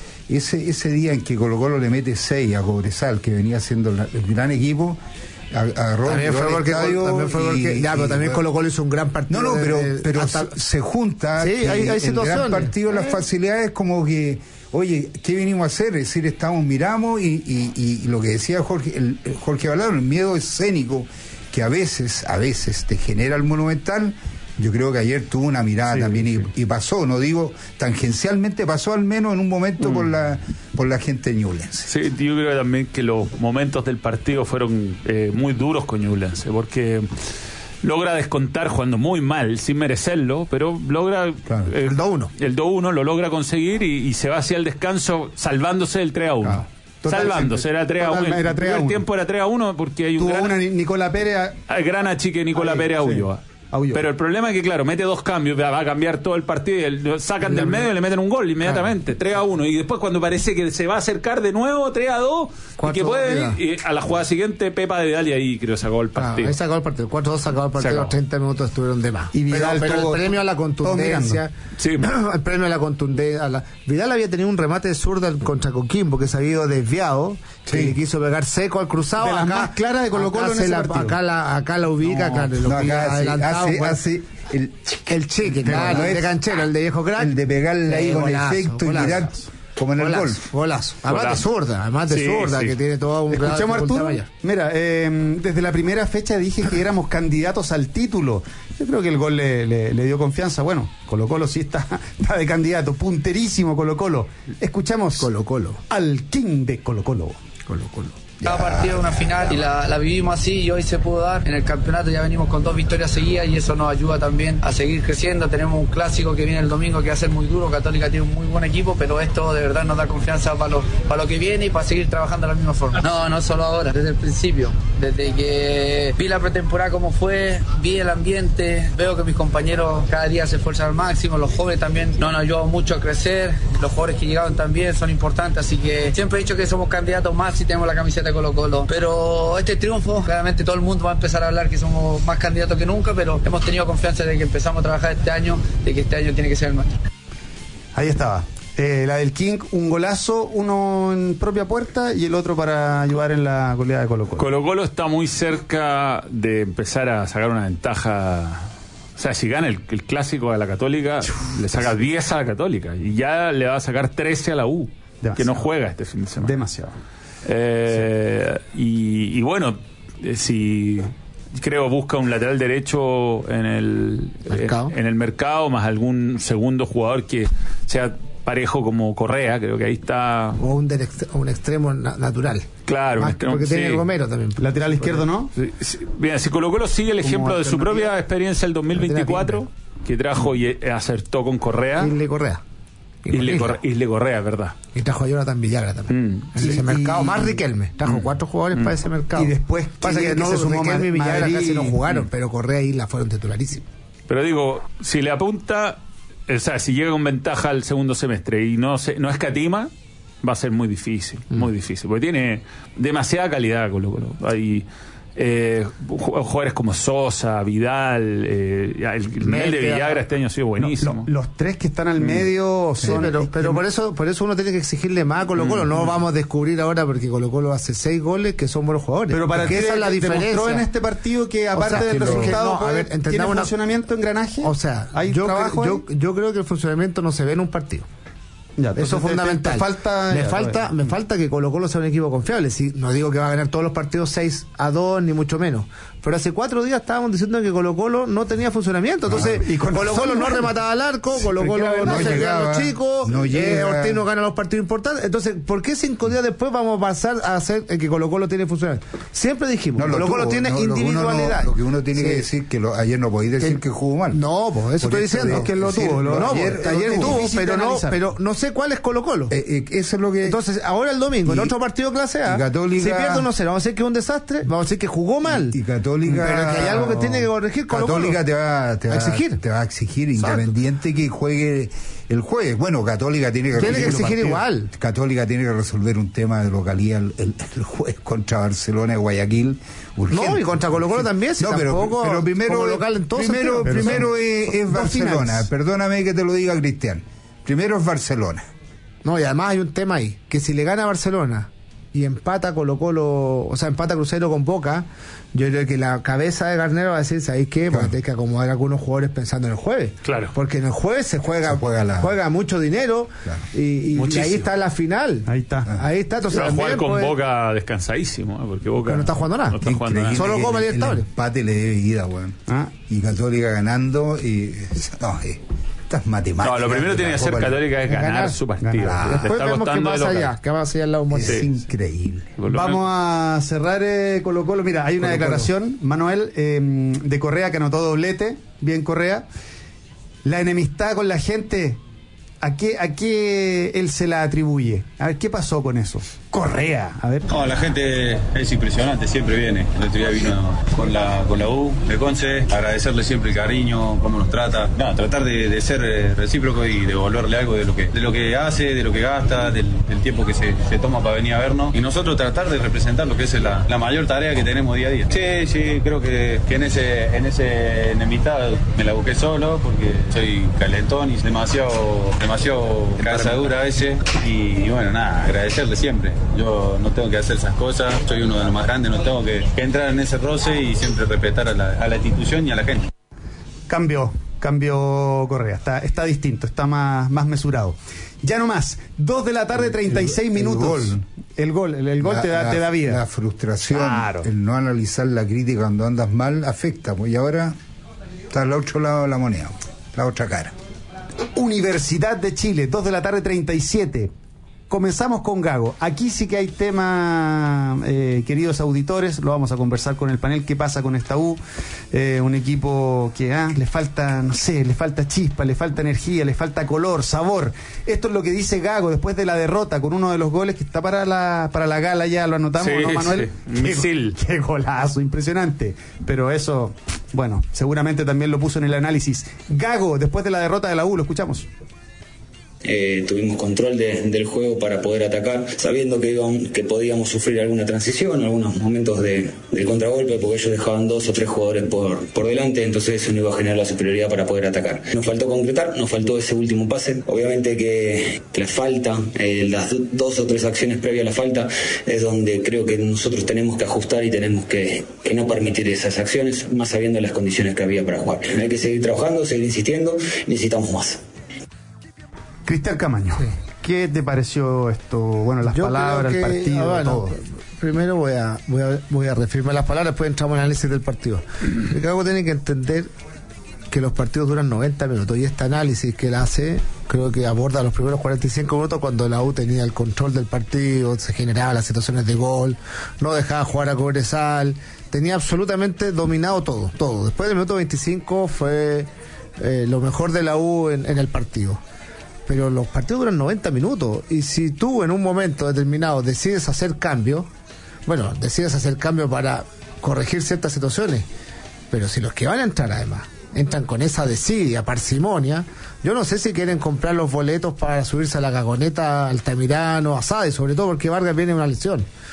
ese ese día en que Colo-Colo le mete seis a Cobresal, que venía siendo la, el gran equipo, agarró también fue porque, también fue porque y, ya, pero y, también Colo-Colo hizo un gran partido. No, no, pero, de, pero hasta... se junta sí, hay, hay el situaciones. gran partido, las facilidades como que, oye, ¿qué vinimos a hacer? Es decir, estamos, miramos y, y, y lo que decía Jorge, el, el Jorge Balado, el miedo escénico que a veces, a veces te genera el Monumental. Yo creo que ayer tuvo una mirada sí, también sí. Y, y pasó, no digo tangencialmente, pasó al menos en un momento mm. por la por la gente de Ñublense. Sí, yo creo también que los momentos del partido fueron eh, muy duros con Ñublense, porque logra descontar jugando muy mal, sin merecerlo, pero logra claro. eh, el dos uno. El dos uno lo logra conseguir y, y se va hacia el descanso salvándose del tres a uno. Claro. Total, salvándose, era tres a uno. Era tres a uno. El tiempo era tres a uno porque hay un tuvo gran, una Nicola Pérez a, gran achique Nicola Ahí, Pérez a Ulloa. Sí. Pero el problema es que, claro, mete dos cambios, va a cambiar todo el partido, y sacan del medio y le meten un gol inmediatamente, claro. tres a uno, y después cuando parece que se va a acercar de nuevo, tres a dos, y que puede venir, y a la jugada siguiente, Pepa de Vidal, y ahí creo que sacó el partido. Claro, ahí sacó el partido, cuatro a dos sacó el partido, los treinta minutos estuvieron de más. Y Vidal pero, pero todo, el premio a la contundencia, sí. el premio a la contundencia, a la... Vidal había tenido un remate de zurda contra Coquimbo, que se había ido desviado, sí. que le quiso pegar seco al cruzado, de acá, las más claras de Colo-Colo en ese la, partido. Acá la, acá la ubica, no, acá lo no, acá adelantado, hace, bueno. hace el, el chique, claro, el de canchero, el de viejo crack. El de pegarle ahí con golazo, efecto golazo, y mirar como en el golazo, gol. Golazo. Además golazo. de zurda, además de sí, zurda, sí. que tiene todo un gran. Escuchamos, Arturo. Mira, eh, desde la primera fecha dije que éramos candidatos al título. Yo creo que el gol le, le, le dio confianza. Bueno, Colo-Colo sí está, está de candidato, punterísimo Colo-Colo. Escuchamos Colo-Colo al King de Colo-Colo. Colo-Colo. Cada partido es una final y la, la vivimos así y hoy se pudo dar. En el campeonato ya venimos con dos victorias seguidas y eso nos ayuda también a seguir creciendo. Tenemos un clásico que viene el domingo que va a ser muy duro. Católica tiene un muy buen equipo, pero esto de verdad nos da confianza para lo, para lo que viene y para seguir trabajando de la misma forma. No, no solo ahora, desde el principio. Desde que vi la pretemporada como fue, vi el ambiente, veo que mis compañeros cada día se esfuerzan al máximo, los jóvenes también nos han ayudado mucho a crecer, los jugadores que llegaron también son importantes, así que siempre he dicho que somos candidatos más si tenemos la camiseta de Colo-Colo. Pero este triunfo, claramente todo el mundo va a empezar a hablar que somos más candidatos que nunca, pero hemos tenido confianza de que empezamos a trabajar este año, de que este año tiene que ser el nuestro. Ahí estaba. Eh, la del King, un golazo, uno en propia puerta y el otro para ayudar en la goleada de Colo-Colo. Colo-Colo está muy cerca de empezar a sacar una ventaja. O sea, si gana el, el clásico a la Católica, Uf, le saca diez a la Católica y ya le va a sacar trece a la U, demasiado. Que no juega este fin de semana. Demasiado. Eh, sí. y, y bueno, eh, si creo busca un lateral derecho en el mercado. En, en el mercado, más algún segundo jugador que sea parejo como Correa, creo que ahí está. O un, del ext- un extremo na- natural. Claro, Más, extremo, porque sí. tiene Romero también. Lateral izquierdo, ¿no? Sí, sí. Bien, si Colo-Colo sigue el ejemplo de su propia experiencia el dos mil veinticuatro, que trajo y acertó con Correa. Isle Correa. Isle Correa, Isle Correa, verdad. Y trajo a Jonathan Villagra también. Mm. Ese y, mercado, y, más Riquelme. Trajo mm. cuatro jugadores mm. para ese mercado. Y después pasa que, que no, se sumó Riquelme y Villagra Madrid, casi no jugaron, mm. pero Correa y Isla fueron titularísimos. Pero digo, si le apunta, o sea, si llega con ventaja al segundo semestre y no se, no escatima, va a ser muy difícil, mm. muy difícil, porque tiene demasiada calidad Colo-Colo. Hay Eh, jugadores como Sosa, Vidal, eh, el nivel de Villagra este año ha sido buenísimo. No, lo, los tres que están al medio sí, son... pero, pero por eso por eso uno tiene que exigirle más a Colo Colo. Mm. No vamos a descubrir ahora porque Colo Colo hace seis goles que son buenos jugadores. Pero para que esa es la diferencia. Demostró en este partido que aparte o sea, del resultado no, a ver, tiene una... funcionamiento, engranaje. O sea, ¿hay yo, trabajo yo, yo creo que el funcionamiento no se ve en un partido. Ya, eso es fundamental. Te, te falta, me, ya, falta, me falta que Colo Colo sea un equipo confiable. Si, no digo que va a ganar todos los partidos seis a dos, ni mucho menos. Pero hace cuatro días estábamos diciendo que Colo Colo no tenía funcionamiento. Entonces, ah, y Colo Colo no remataba al arco, Colo Colo no, no se llegaba los chicos, no eh, Ortiz no gana los partidos importantes. Entonces, ¿por qué cinco días después vamos a pasar a hacer eh, que Colo Colo tiene funcionamiento? Siempre dijimos, no, Colo Colo tuvo, tiene no, individualidad. Lo que, uno, lo que uno tiene sí. que decir que lo, ayer no podéis decir que, que jugó mal. No, pues eso Por estoy diciendo. que lo decir, tuvo. Lo, no, ayer, ayer lo tuvo, tuvo pero no, pero no sé cuál es Colo Colo. Eh, eh, eso es lo que. Entonces, ahora el domingo, y, el otro partido clase A, Católica, si pierde uno cero, vamos a decir que es un desastre, vamos a decir que jugó mal. Y Católica. Pero que hay algo que tiene que corregir Colo Colo. Católica te va, te va a exigir. Te va a exigir, Exacto. Independiente que juegue el jueves. Bueno, Católica tiene que, tiene que exigir igual. Católica tiene que resolver un tema de localidad el, el, el jueves contra Barcelona y Guayaquil. Urgente. No, y contra Colo Colo también. Si no, pero, tampoco, pero primero, local en todo primero, sentido, primero es, es Barcelona. Finales. Perdóname que te lo diga, Cristian. Primero es Barcelona. No, y además hay un tema ahí, que si le gana a Barcelona y empata Colo Colo, o sea, empata Cruzeiro con Boca, yo creo que la cabeza de Garnero va a decir, ¿sabéis qué? Porque claro. hay que acomodar a algunos jugadores pensando en el jueves. Claro. Porque en el jueves se juega, se juega, la... juega mucho dinero claro. y, y, y ahí está la final. Ahí está. Ah. Ahí está. Entonces, va a jugar con puede... Boca descansadísimo, ¿eh? Porque Boca no está jugando nada. No está jugando nada. Solo Copa Libertadores. El empate le debe ida, weón. ¿Ah? Y Católica ganando y... No, eh. No, lo primero tiene que hacer Católica es ganar, ganar su partido. Ganar. Después vemos qué pasa allá, qué pasa allá al lado Es sí. increíble. Vamos a cerrar eh, Colo Colo. Mira, hay una Colo declaración, Colo. Manuel, eh, de Correa que anotó doblete. Bien, Correa. La enemistad con la gente, ¿a qué, a qué él se la atribuye? A ver, ¿qué pasó con eso? Correa, a ver. No, la gente es impresionante, siempre viene. El otro día vino con la, con la U de Conce, agradecerle siempre el cariño, cómo nos trata. No, tratar de, de ser recíproco y devolverle algo de lo que, de lo que hace, de lo que gasta, del, del tiempo que se, se toma para venir a vernos. Y nosotros tratar de representar lo que es la, la mayor tarea que tenemos día a día. Sí, sí, creo que, que en ese en ese enemistad me la busqué solo porque soy calentón y demasiado, demasiado cabeza dura a veces. Y, y bueno, nada, agradecerle siempre. Yo no tengo que hacer esas cosas, soy uno de los más grandes, no tengo que, que entrar en ese roce y siempre respetar a la, a la institución y a la gente. Cambió, cambió Correa, está, está distinto, está más, más mesurado. Ya no más, dos de la tarde, treinta y seis minutos. El gol, el gol, el, el gol la, te, da, la, te da vida. La frustración, claro. El no analizar la crítica cuando andas mal afecta, pues, y ahora está al otro lado de la moneda, la otra cara. Universidad de Chile, dos de la tarde, treinta y siete. Comenzamos con Gago. Aquí sí que hay tema, eh, queridos auditores, lo vamos a conversar con el panel. ¿Qué pasa con esta U? Eh, un equipo que ah, le falta, no sé, le falta chispa, le falta energía, le falta color, sabor. Esto es lo que dice Gago después de la derrota con uno de los goles que está para la para la gala, ya lo anotamos, sí, ¿no, Manuel? Sí. Misil. Qué, qué golazo, impresionante. Pero eso, bueno, seguramente también lo puso en el análisis. Gago, después de la derrota de la U, lo escuchamos. Eh, tuvimos control de, del juego para poder atacar, sabiendo que, íbamos, que podíamos sufrir alguna transición, algunos momentos de, de contragolpe, porque ellos dejaban dos o tres jugadores por, por delante, entonces eso no iba a generar la superioridad para poder atacar. Nos faltó concretar, nos faltó ese último pase. Obviamente que, que la falta, eh, las do, dos o tres acciones previas a la falta, es donde creo que nosotros tenemos que ajustar y tenemos que, que no permitir esas acciones, más sabiendo las condiciones que había para jugar. Hay que seguir trabajando, seguir insistiendo, necesitamos más. Cristian Camaño, sí. ¿Qué te pareció esto? Bueno, las Yo palabras, que, el partido, ah, bueno, todo. Primero voy a, voy a voy a reafirmar las palabras, después entramos en el análisis del partido. Chicago tiene que entender que los partidos duran noventa minutos y este análisis que él hace, creo que aborda los primeros cuarenta y cinco minutos cuando la U tenía el control del partido, se generaban las situaciones de gol, no dejaba jugar a Cobresal, tenía absolutamente dominado todo, todo. Después del minuto veinticinco fue eh, lo mejor de la U en, en el partido. Pero los partidos duran noventa minutos y si tú en un momento determinado decides hacer cambios, bueno, decides hacer cambios para corregir ciertas situaciones, pero si los que van a entrar además entran con esa desidia, parsimonia, yo no sé si quieren comprar los boletos para subirse a la Gagoneta, Altamirano, Asade, sobre todo porque Vargas viene de una lesión.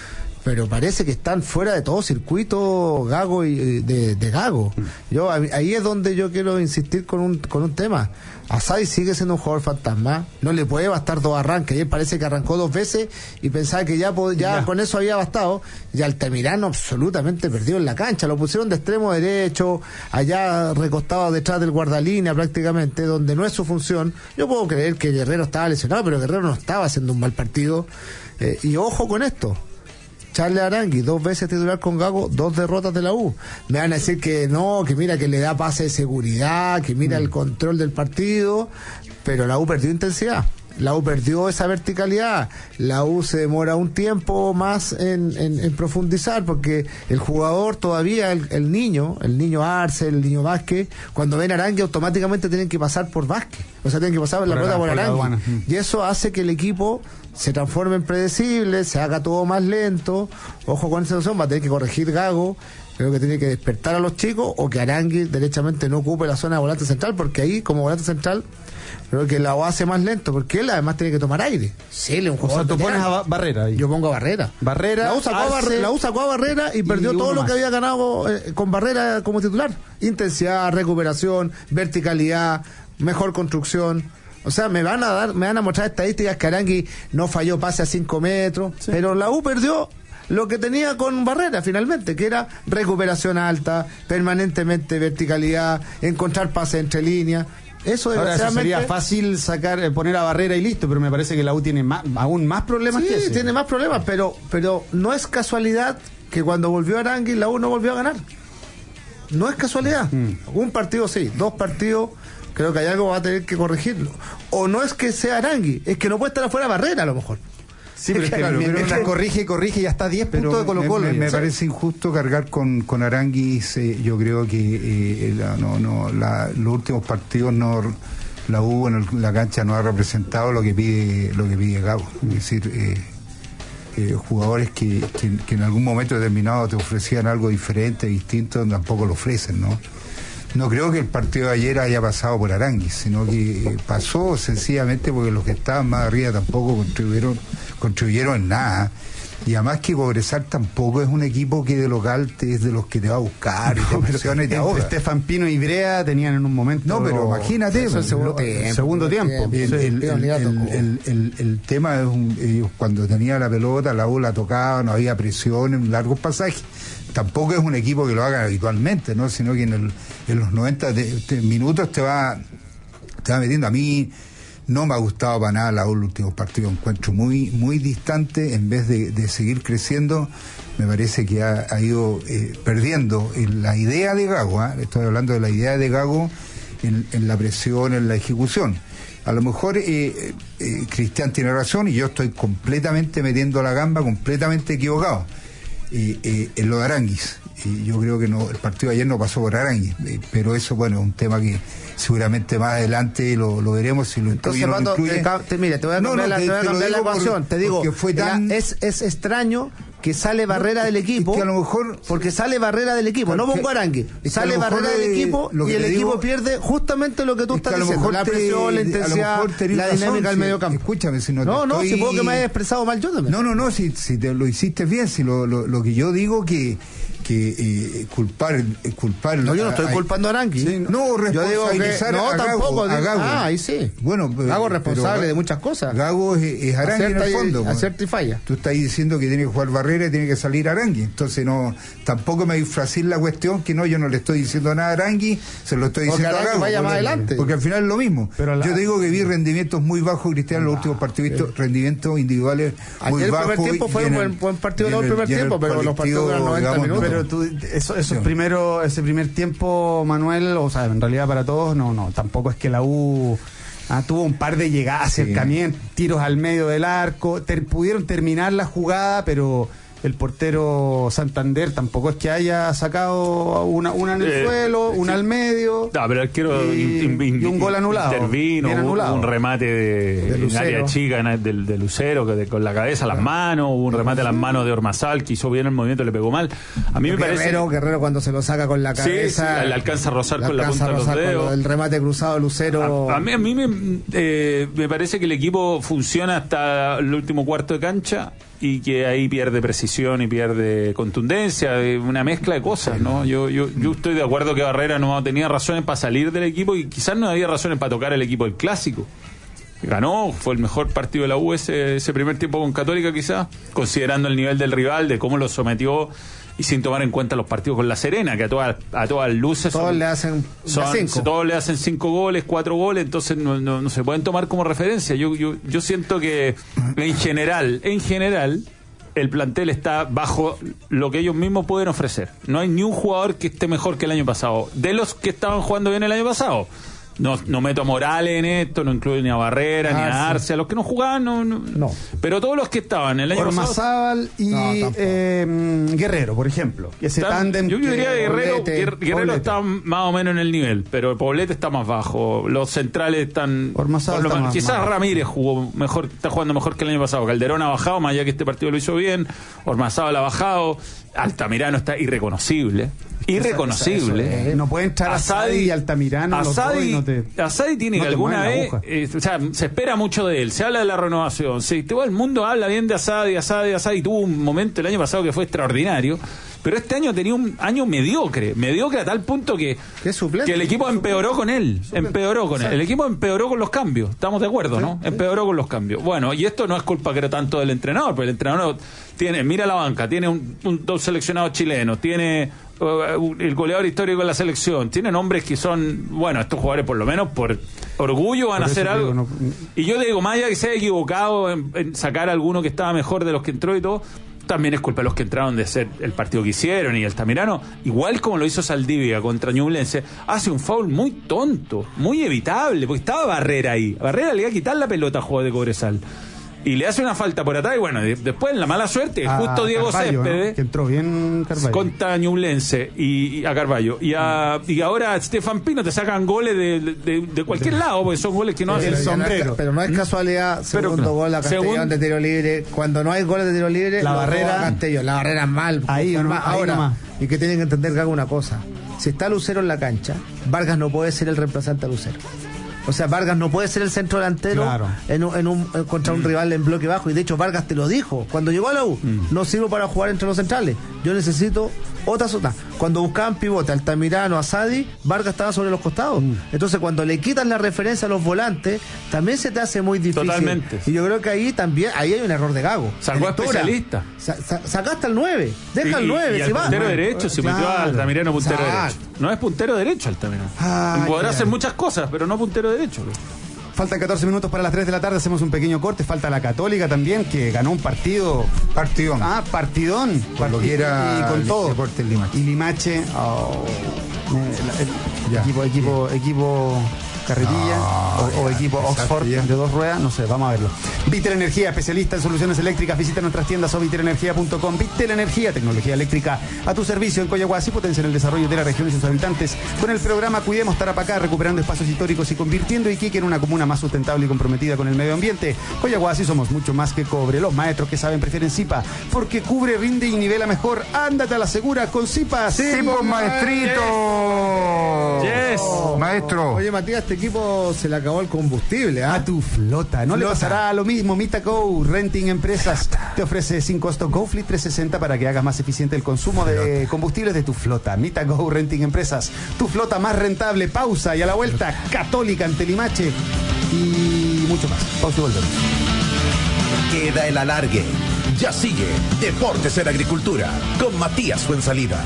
pero parece que están fuera de todo circuito Gago y de, de Gago. Yo ahí es donde yo quiero insistir con un con un tema. Asadi sigue siendo un jugador fantasma, no le puede bastar dos arranques. Ayer parece que arrancó dos veces y pensaba que ya, ya, ya. con eso había bastado. Y Altamirano absolutamente perdido en la cancha, lo pusieron de extremo derecho, allá recostado detrás del guardalínea prácticamente, donde no es su función. Yo puedo creer que Guerrero estaba lesionado, pero Guerrero no estaba haciendo un mal partido. Eh, y ojo con esto, Charles Arangui, dos veces titular con Gago, dos derrotas de la U. Me van a decir que no, que mira que le da pase de seguridad, que mira mm. el control del partido, pero la U perdió intensidad. La U perdió esa verticalidad. La U se demora un tiempo más en, en, en profundizar, porque el jugador todavía, el, el niño, el niño Arce, el niño Vázquez, cuando ven a Arangui automáticamente tienen que pasar por Vázquez. O sea, tienen que pasar por la pelota por Arangui. Y eso hace que el equipo se transforme en predecible, se haga todo más lento. Ojo con esa situación, va a tener que corregir Gago. Creo que tiene que despertar a los chicos, o que Arangui derechamente no ocupe la zona de volante central, porque ahí, como volante central, creo que la hace más lento, porque él además tiene que tomar aire. Sí, le un jugador. O sea, tú pones a Barrera ahí. Yo pongo a Barrera. Barrera. La U sacó, a, Barre, la U sacó a Barrera y, y perdió todo lo más. que había ganado eh, con Barrera como titular. Intensidad, recuperación, verticalidad, mejor construcción. O sea, me van a dar, me van a mostrar estadísticas que Arangui no falló pase a cinco metros, sí. pero la U perdió lo que tenía con Barrera finalmente, que era recuperación alta, permanentemente verticalidad, encontrar pases entre líneas. Eso, Ahora, eso sería fácil sacar, eh, poner a Barrera y listo, pero me parece que la U tiene más, aún más problemas sí, que ese. Sí, tiene más problemas, pero, pero no es casualidad que cuando volvió Arangui la U no volvió a ganar. No es casualidad. Mm. Un partido sí, dos partidos, creo que hay algo que va a tener que corregirlo. O no es que sea Arangui, es que no puede estar afuera Barrera a lo mejor. Sí, pero es que claro, mientras pero, corrige, corrige y hasta diez puntos de Colo-Colo. Me, me, me parece injusto cargar con, con Arangui. Eh, yo creo que eh, la, no, no, la, los últimos partidos no, la U en el, la cancha no ha representado lo que pide lo que pide Gago. Es decir, eh, eh, jugadores que, que, que en algún momento determinado te ofrecían algo diferente, distinto, tampoco lo ofrecen, ¿no? No creo que el partido de ayer haya pasado por Arangui, sino que eh, pasó sencillamente porque los que estaban más arriba tampoco contribuyeron contribuyeron en nada. Y además que Cobresal tampoco es un equipo que de local te, es de los que te va a buscar, no, y te presiona y te ahoga. Estefan Pino y Brea tenían en un momento. No, pero imagínate, el segundo lo, tiempo. El segundo tiempo. El, el, el, el, el, el tema es un, ellos cuando tenía la pelota, la U la tocaba, no había presión en largos pasajes. Tampoco es un equipo que lo haga habitualmente, ¿no? Sino que en, el, en los noventa de, de minutos te va, te va metiendo. A mí no me ha gustado para nada la U, los últimos partidos. Encuentro muy muy distante, en vez de, de seguir creciendo, me parece que ha, ha ido eh, perdiendo en la idea de Gago, ¿eh? Estoy hablando de la idea de Gago en, en la presión, en la ejecución. A lo mejor eh, eh, Cristian tiene razón y yo estoy completamente metiendo la gamba, completamente equivocado. Eh, eh, en lo de Aranguis. Eh, yo creo que no, el partido de ayer no pasó por Aranguis, eh, pero eso, bueno, es un tema que seguramente más adelante lo, lo veremos si lo incluye. Entonces, no lo incluye. Te, te, mira, te voy a cambiar, no, no, la, te, te voy a cambiar la ecuación. Por, te digo, fue tan... la, es, es extraño que sale Barrera no, del equipo, es que a lo mejor, porque sale Barrera del equipo, no pongo Arangui, sale Barrera del equipo y el equipo digo, pierde justamente lo que tú estás que diciendo, la presión, te, la intensidad, la dinámica razón, del medio campo. Escúchame, si no No, te no, estoy... si puedo que me haya expresado mal yo también. No, no, no, si, si te lo hiciste bien, si lo, lo, lo que yo digo que que eh, culpar eh, culpar no, yo no estoy a, culpando a Arangui, sí, no, no yo digo que no, a tampoco Gago, a Gago. Ah, ahí sí, bueno, Gago responsable pero, de muchas cosas. Gago es, es Arangui en el fondo, y, acierta y falla. Tú estás diciendo que tiene que jugar Barrera y tiene que salir Arangui, entonces no, tampoco me disfracir la cuestión, que no, yo no le estoy diciendo nada a Arangui, se lo estoy diciendo a Gago, vaya porque, más adelante, porque al final es lo mismo. Pero la, yo te digo que vi rendimientos muy bajos, Cristian, en los últimos partidos, eh, rendimientos individuales muy ayer bajos. El primer tiempo fue un buen, buen partido en el primer tiempo, pero los partidos duran noventa minutos. Pero tú, eso, esos primeros, ese primer tiempo, Manuel, o sea, en realidad para todos, no, no, tampoco es que la U ah, tuvo un par de llegadas, sí, acercamientos, tiros al medio del arco, ter, pudieron terminar la jugada, pero el portero Santander tampoco es que haya sacado una, una en el eh, suelo, una sí. al medio. No, pero el arquero y, in, in, y un gol anulado. Intervino, anulado. Un remate de, de en área chica en, de, de Lucero, que de, con la cabeza, las manos, hubo un remate a las manos de Ormazal, que hizo bien el movimiento, le pegó mal. A mí me Guerrero, parece. Guerrero cuando se lo saca con la cabeza. Sí, sí, le alcanza a rozar con la punta de los dedos. El remate cruzado de Lucero. A, a mí, a mí me, eh, me parece que el equipo funciona hasta el último cuarto de cancha. y que ahí pierde precisión y pierde contundencia, una mezcla de cosas, ¿no? Yo, yo, yo estoy de acuerdo que Barrera no tenía razones para salir del equipo y quizás no había razones para tocar el equipo del Clásico. Ganó, fue el mejor partido de la U ese, ese primer tiempo con Católica, quizás, considerando el nivel del rival, de cómo lo sometió y sin tomar en cuenta los partidos con La Serena, que a todas a todas luces todos son, le hacen son, cinco. todos le hacen cinco goles, cuatro goles, entonces no, no, no se pueden tomar como referencia. Yo, yo, yo siento que en general, en general, el plantel está bajo lo que ellos mismos pueden ofrecer. No hay ni un jugador que esté mejor que el año pasado. De los que estaban jugando bien el año pasado. No, no meto a Morales en esto, no incluyo ni a Barrera, Arce. ni a Arce, a los que no jugaban, no, no. no. Pero todos los que estaban el año Ormazábal pasado. y no, eh, Guerrero, por ejemplo. Ese tándem. Yo diría que Guerrero, Poblete, Guerrero Poblete. está más o menos en el nivel, pero Poblete está más bajo. Los centrales están. Ormazábal lo está más, más, quizás más Ramírez jugó mejor, está jugando mejor que el año pasado. Calderón ha bajado, más allá que este partido lo hizo bien. Ormazábal ha bajado. Altamirano está irreconocible. Irreconocible. Eso, eso, eh, no puede entrar Asadi y Altamirano. Asadi, no te, Asadi tiene no que te alguna vez. mueven Eh, o sea, se espera mucho de él. Se habla de la renovación. Sí, todo el mundo habla bien de Asadi, Asadi, Asadi. Tuvo un momento el año pasado que fue extraordinario. Pero este año tenía un año mediocre. Mediocre a tal punto que, que el equipo empeoró con él. Suplente. Empeoró con él. El equipo empeoró con los cambios. Estamos de acuerdo, ¿no? Sí, empeoró sí. con los cambios. Bueno, y esto no es culpa, creo, tanto del entrenador, porque el entrenador tiene, mira la banca, tiene un, un, dos seleccionados chilenos, tiene uh, el goleador histórico de la selección, tiene nombres que son, bueno, estos jugadores por lo menos por orgullo van por a hacer algo. Digo, no, y yo digo, más allá que se haya equivocado en, en sacar a alguno que estaba mejor de los que entró y todo, también es culpa de los que entraron de hacer el partido que hicieron. Y Altamirano, igual como lo hizo Saldivia contra Ñublense, hace un foul muy tonto, muy evitable, porque estaba Barrera ahí. Barrera le iba a quitar la pelota a jugador de Cobresal y le hace una falta por atrás y bueno, de, después la mala suerte, a justo Diego Carvalho, Céspedes, ¿no? Que entró bien Carvalho contra Ñublense y, y a Carvalho y, a, y ahora a Stefan Pino te sacan goles de, de, de cualquier lado, porque son goles que no hacen el sombrero. No es, pero no es casualidad, segundo pero, gol a Castellón según, de tiro libre. Cuando no hay goles de tiro libre, la Barrera Castellón, la Barrera mal. Ahí, forma, ahí ahora, nomás. Y que tienen que entender que haga una cosa. Si está Lucero en la cancha, Vargas no puede ser el reemplazante a Lucero. O sea, Vargas no puede ser el centro delantero claro. en un, en un, contra un mm. rival en bloque bajo. Y de hecho Vargas te lo dijo. Cuando llegó a la U, mm. no sirvo para jugar entre los centrales. Yo necesito otra zona. Cuando buscaban pivote, Altamirano, Asadi, Vargas estaba sobre los costados. Mm. Entonces cuando le quitan la referencia a los volantes, también se te hace muy difícil. Totalmente. Y yo creo que ahí también, ahí hay un error de Gago. Sacó a especialista. Sa, sa, sacaste al nueve. Deja al nueve. Y, y si al va. puntero derecho, si claro. metió a Altamirano puntero Exacto. derecho. No es puntero derecho Altamirano. Ah, podrá claro. hacer muchas cosas, pero no puntero derecho. Faltan catorce minutos para las tres de la tarde, hacemos un pequeño corte. Falta la Católica también, que ganó un partido. Partidón. Ah, partidón. Por lo que era y con todo. Deportes Limache. Y Limache. Oh, el, el, equipo, equipo, equipo Carretilla no, o, o ya, equipo Oxford ya. de dos ruedas, no sé, vamos a verlo. Vitel Energía, especialista en soluciones eléctricas. Visita nuestras tiendas o vitel energía punto com. Vitel Energía, tecnología eléctrica a tu servicio en Coyahuasi, potencia en el desarrollo de la región y sus habitantes. Con el programa Cuidemos Tarapacá, recuperando espacios históricos y convirtiendo Iquique en una comuna más sustentable y comprometida con el medio ambiente. Coyahuasi somos mucho más que cobre. Los maestros que saben prefieren Zipa, porque cubre, rinde y nivela mejor. Ándate a la segura con Zipa. Sí, pues, maestrito. Yes. Oh, maestro. Oye, Matías, este equipo se le acabó el combustible. ¿eh? A tu flota. No flota. Le pasará lo mismo. Mitago Renting Empresas te ofrece sin costo GoFleet trescientos sesenta para que hagas más eficiente el consumo de combustibles de tu flota. Mitago Renting Empresas, tu flota más rentable. Pausa y a la vuelta, Católica ante Limache y mucho más. Pausa y volvemos. Queda el alargue. Ya sigue Deportes en Agricultura con Matías Fuensalida.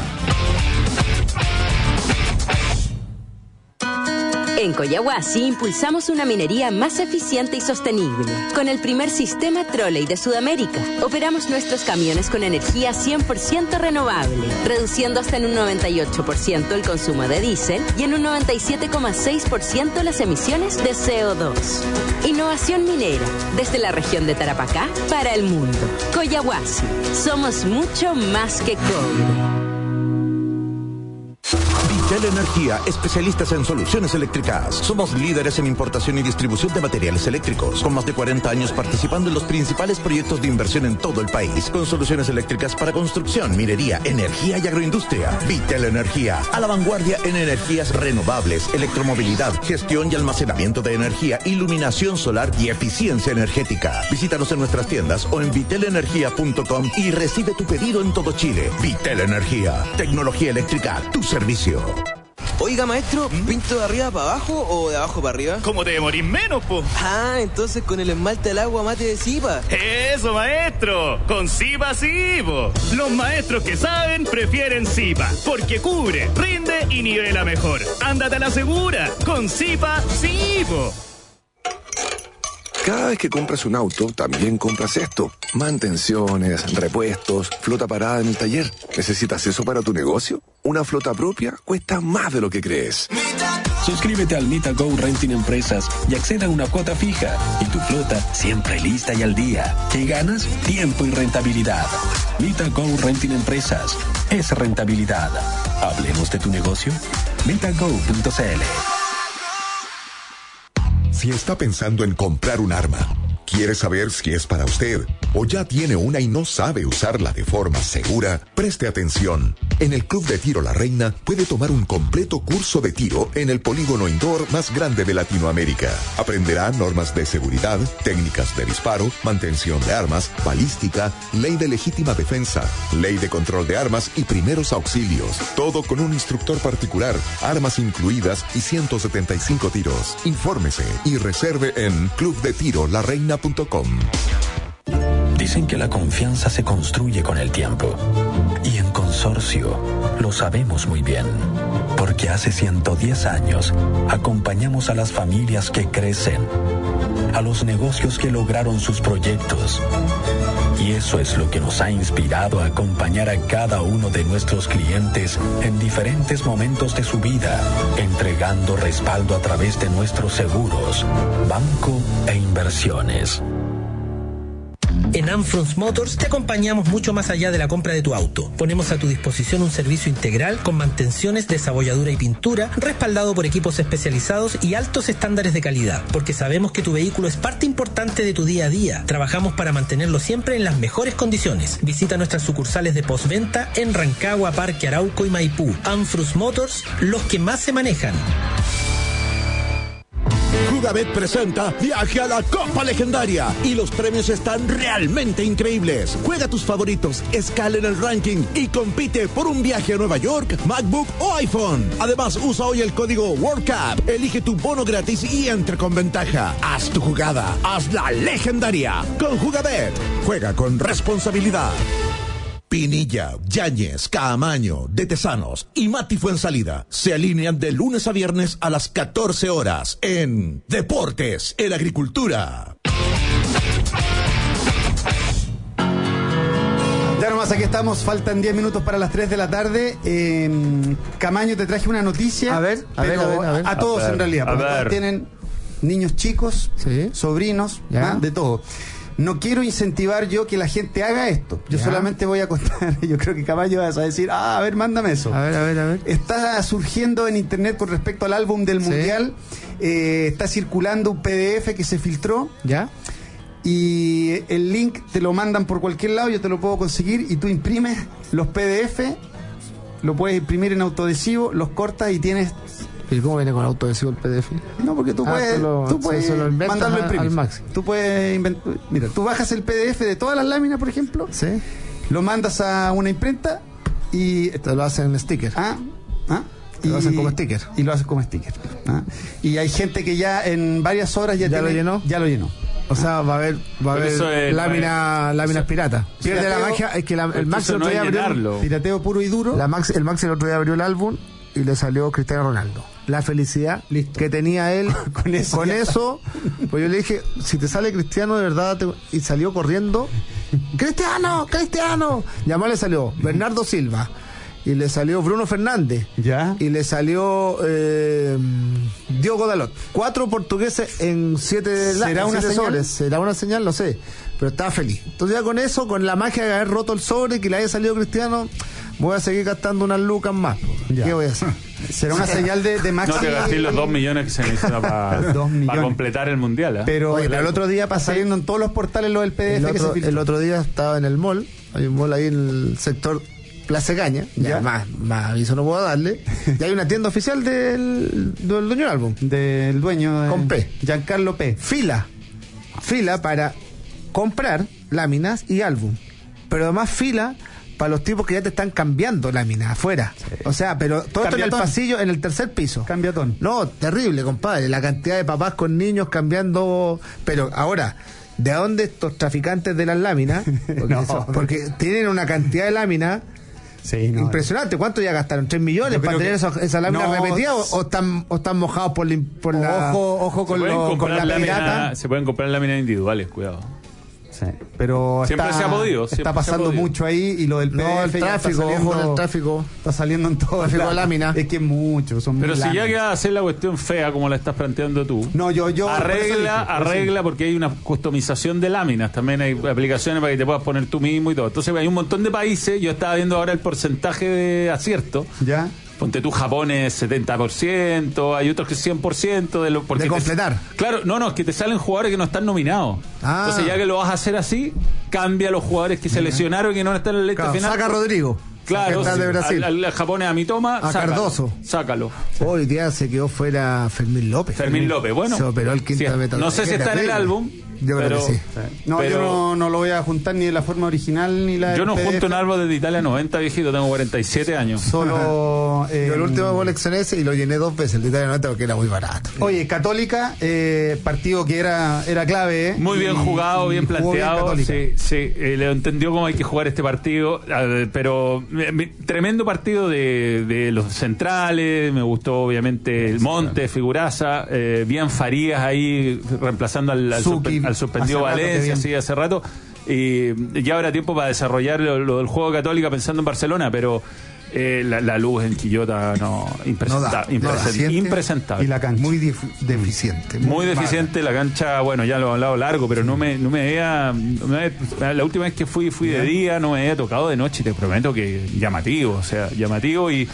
En Coyahuasi impulsamos una minería más eficiente y sostenible. Con el primer sistema Trolley de Sudamérica, operamos nuestros camiones con energía cien por ciento renovable, reduciendo hasta en un noventa y ocho por ciento el consumo de diésel y en un noventa y siete coma seis por ciento las emisiones de C O dos. Innovación minera, desde la región de Tarapacá para el mundo. Coyahuasi, somos mucho más que cobre. Vitel Energía, especialistas en soluciones eléctricas. Somos líderes en importación y distribución de materiales eléctricos, con más de cuarenta años participando en los principales proyectos de inversión en todo el país, con soluciones eléctricas para construcción, minería, energía y agroindustria. Vitel Energía, a la vanguardia en energías renovables, electromovilidad, gestión y almacenamiento de energía, iluminación solar y eficiencia energética. Visítanos en nuestras tiendas o en vitel energía punto com y recibe tu pedido en todo Chile. Vitel Energía, tecnología eléctrica a tu servicio. Oiga, maestro, ¿pinto de arriba para abajo o de abajo para arriba? ¿Cómo te demorís menos, po? Ah, entonces con el esmalte al agua mate de Zipa. ¡Eso, maestro! ¡Con Zipa sí, po! Los maestros que saben prefieren Zipa, porque cubre, rinde y nivela mejor. ¡Ándate a la segura! ¡Con Zipa sí, po! Cada vez que compras un auto, también compras esto. Mantenciones, repuestos, flota parada en el taller. ¿Necesitas eso para tu negocio? Una flota propia cuesta más de lo que crees. Suscríbete al MitaGo Renting Empresas y acceda a una cuota fija. Y tu flota siempre lista y al día. ¿Qué ganas? Tiempo y rentabilidad. MitaGo Renting Empresas. Es rentabilidad. Hablemos de tu negocio. mitago punto c l. Si está pensando en comprar un arma, quiere saber si es para usted o ya tiene una y no sabe usarla de forma segura, preste atención. En el Club de Tiro La Reina puede tomar un completo curso de tiro en el polígono indoor más grande de Latinoamérica. Aprenderá normas de seguridad, técnicas de disparo, mantención de armas, balística, ley de legítima defensa, ley de control de armas y primeros auxilios. Todo con un instructor particular, armas incluidas y ciento setenta y cinco tiros. Infórmese y reserve en club de tiro la reina punto com. Dicen que la confianza se construye con el tiempo. Y en Consorcio lo sabemos muy bien. Porque hace ciento diez años acompañamos a las familias que crecen, a los negocios que lograron sus proyectos. Y eso es lo que nos ha inspirado a acompañar a cada uno de nuestros clientes en diferentes momentos de su vida, entregando respaldo a través de nuestros seguros, banco e inversiones. En Amfrons Motors te acompañamos mucho más allá de la compra de tu auto. Ponemos a tu disposición un servicio integral con mantenciones, desabolladura y pintura, respaldado por equipos especializados y altos estándares de calidad, porque sabemos que tu vehículo es parte importante de tu día a día. Trabajamos para mantenerlo siempre en las mejores condiciones. Visita nuestras sucursales de postventa en Rancagua, Parque Arauco y Maipú. Amfrons Motors, los que más se manejan. Jugabet presenta Viaje a la Copa Legendaria y los premios están realmente increíbles. Juega tus favoritos, escala en el ranking y compite por un viaje a Nueva York, MacBook o iPhone. Además, usa hoy el código World Cup, elige tu bono gratis y entra con ventaja. Haz tu jugada, hazla legendaria. Con Jugabet, juega con responsabilidad. Pinilla, Yáñez, Caamaño, De Tesanos y Mati Fuensalida se alinean de lunes a viernes a las catorce horas en Deportes en Agricultura. Ya nomás aquí estamos, faltan diez minutos para las tres de la tarde. Eh, Camaño, te traje una noticia. A ver, a ver, a ver, a ver. A todos a ver, en realidad, porque todos tienen niños chicos, ¿sí? Sobrinos, ¿ah? De todo. No quiero incentivar yo que la gente haga esto. Yo ya. solamente voy a contar. Yo creo que Caballo vas a decir, ah, a ver, mándame eso. A ver, a ver, a ver. Está surgiendo en internet con respecto al álbum del ¿sí? Mundial. Eh, está circulando un P D F que se filtró. ¿Ya? Y el link te lo mandan por cualquier lado, yo te lo puedo conseguir. Y tú imprimes los P D F, lo puedes imprimir en autoadhesivo, los cortas y tienes... ¿Y cómo viene con autoadhesivo el P D F? No, porque tú ah, puedes, lo, tú puedes mandarlo a imprimir. Al máximo. Tú puedes inventar. Mira, tú bajas el P D F de todas las láminas, por ejemplo. Sí. Lo mandas a una imprenta y te lo hacen en sticker. Ah, ah. Te y, lo hacen como sticker. Y lo hacen como sticker. ¿Ah? Y hay gente que ya en varias horas ya, ¿Ya tiene, lo llenó. Ya lo llenó. O sea, va a haber, va a haber es, lámina, láminas piratas. Pierde la magia. Es que la, el Max el otro día abrió. Pirateo puro y duro. La Max, el Max el otro día abrió el álbum y le salió Cristiano Ronaldo. La felicidad Listo. que tenía él con eso, con eso pues yo le dije, si te sale Cristiano de verdad, te... y salió corriendo, Cristiano, Cristiano, y además le salió Bernardo Silva, y le salió Bruno Fernández, ¿ya? Y le salió eh, Diogo Dalot, cuatro portugueses en siete, ¿Será en una siete señal? sobres. ¿Será una señal? No sé, pero estaba feliz. Entonces ya con eso, con la magia de haber roto el sobre y que le haya salido Cristiano, voy a seguir gastando unas lucas más. Ya. ¿Qué voy a hacer? Será una señal de, de Maxi. No te gasté los dos millones que se necesitan para, para completar el mundial. ¿eh? Pero, Oye, pero el otro día pasa saliendo en todos los portales lo del P D F el que otro, se filtró. el otro día estaba en el mall, hay un mall ahí en el sector Plaza Caña, ya, ¿Ya? más, más aviso no puedo darle, y hay una tienda oficial del, del dueño del álbum. Del dueño de Con P. Giancarlo P. Fila, fila para comprar láminas y álbum, pero además fila para los tipos que ya te están cambiando láminas afuera. Sí. O sea, pero todo esto en el pasillo, en el tercer piso. Cambiatón. No, terrible, compadre. La cantidad de papás con niños cambiando. Pero ahora, ¿de dónde estos traficantes de las láminas? Porque, no, eso, porque tienen una cantidad de láminas sí, no, impresionante. ¿Cuánto ya gastaron? ¿Tres millones para tener esa, esa lámina no, repetida? O, o, están, ¿O están mojados por, por la. Ojo, ojo con, lo, con la lámina, pirata? Se pueden comprar láminas individuales, cuidado. Sí, pero siempre está, se ha podido. Está pasando mucho ahí y lo del P D F no, el tráfico, saliendo, ojo en el tráfico. Está saliendo en todo el tráfico de lámina. Es que es mucho. Son pero si láminas. ya que vas a hacer la cuestión fea como la estás planteando tú, no, yo, yo arregla, dije, arregla porque hay una customización de láminas. También hay aplicaciones para que te puedas poner tú mismo y todo. Entonces hay un montón de países. Yo estaba viendo ahora el porcentaje de acierto. Ya. Ponte tú, Japón es setenta por ciento, hay otros que cien por ciento de lo porque de completar. Te, claro, no, no, es que te salen jugadores que no están nominados. Ah. Entonces, ya que lo vas a hacer así, cambia a los jugadores que se lesionaron y que no están en la lista claro, final. Saca a Rodrigo. Claro, de Brasil. Al, al Japón es a Mitoma, a sácalo, Cardoso. Sácalo. Hoy día se quedó fuera Fermín López. Fermín López, bueno. Se operó el quinto sí, metal. No sé si está en el álbum. Yo pero, creo que sí. No, pero, yo no, no lo voy a juntar ni de la forma original ni la. Yo no P D F. junto un álbum desde Italia noventa, viejito, tengo cuarenta y siete años. Solo. eh, yo el último coleccioné ese y lo llené dos veces, el de Italia noventa, porque era muy barato. Oye, Católica, eh, partido que era, era clave. ¿eh? Muy bien y, jugado, bien planteado. Bien sí, sí, eh, le entendió cómo hay que jugar este partido. Eh, pero eh, me, tremendo partido de, de los centrales. Me gustó, obviamente, el Monte, Figuraza. Eh, bien Farías ahí reemplazando al, al, suspe, al suspendido Valencia. Sí, hace rato. Y ya habrá tiempo para desarrollar lo, lo del juego Católica pensando en Barcelona, pero eh, la, la luz en Quillota no impresenta, no impresenta, no impresentable. Y la cancha muy deficiente. Muy, muy deficiente mala. La cancha, bueno, ya lo he hablado largo, pero sí. no me no me había, no me, la última vez que fui fui de día, no me había tocado de noche, y te prometo que llamativo, o sea, llamativo y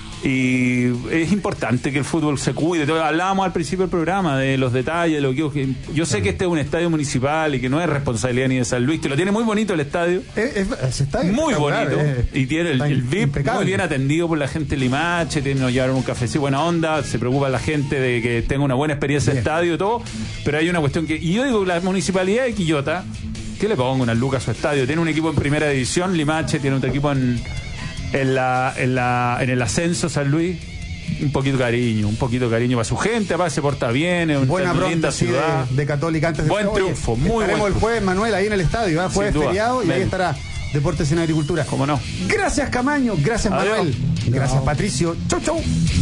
Y es importante que el fútbol se cuide. Hablábamos al principio del programa de los detalles, lo que yo sé que este es un estadio municipal y que no es responsabilidad ni de San Luis, que lo tiene muy bonito el estadio, es, es, estadio muy bonito, es, y tiene el, el V I P impecable. Muy bien atendido por la gente de Limache, tiene, nos llevaron un cafecito, buena onda, se preocupa la gente de que tenga una buena experiencia de estadio y todo, pero hay una cuestión que, y yo digo, la municipalidad de Quillota, ¿qué le pongo unas lucas a su estadio? Tiene un equipo en primera división, Limache tiene otro equipo en En, la, en, la, en el ascenso San Luis, un poquito de cariño, un poquito de cariño para su gente, para se porta bien, es buena una linda sí, ciudad de, de Católica antes de buen triunfo, Oye, muy buen estaremos el jueves, Manuel, ahí en el estadio, ¿eh? Jueves feriado y ahí estará Deportes en Agricultura. ¿Cómo no? Gracias Camaño, gracias Adiós. Manuel, gracias no. Patricio, chau chau.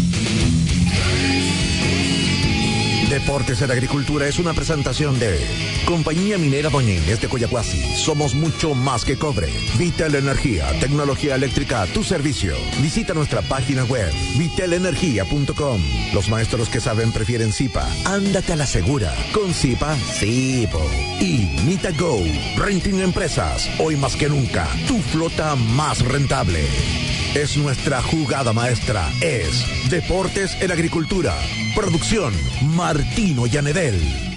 Deportes en Agricultura es una presentación de Compañía Minera Doña Inés de Coyahuasi. Somos mucho más que cobre. Vital Energía, tecnología eléctrica a tu servicio. Visita nuestra página web, vital energía punto com. Los maestros que saben prefieren Zipa. Ándate a la segura. Con Zipa, sí, po. Y Mita Go, Renting Empresas. Hoy más que nunca, tu flota más rentable. Es nuestra jugada maestra. Es Deportes en Agricultura. Producción Martino Llanedel.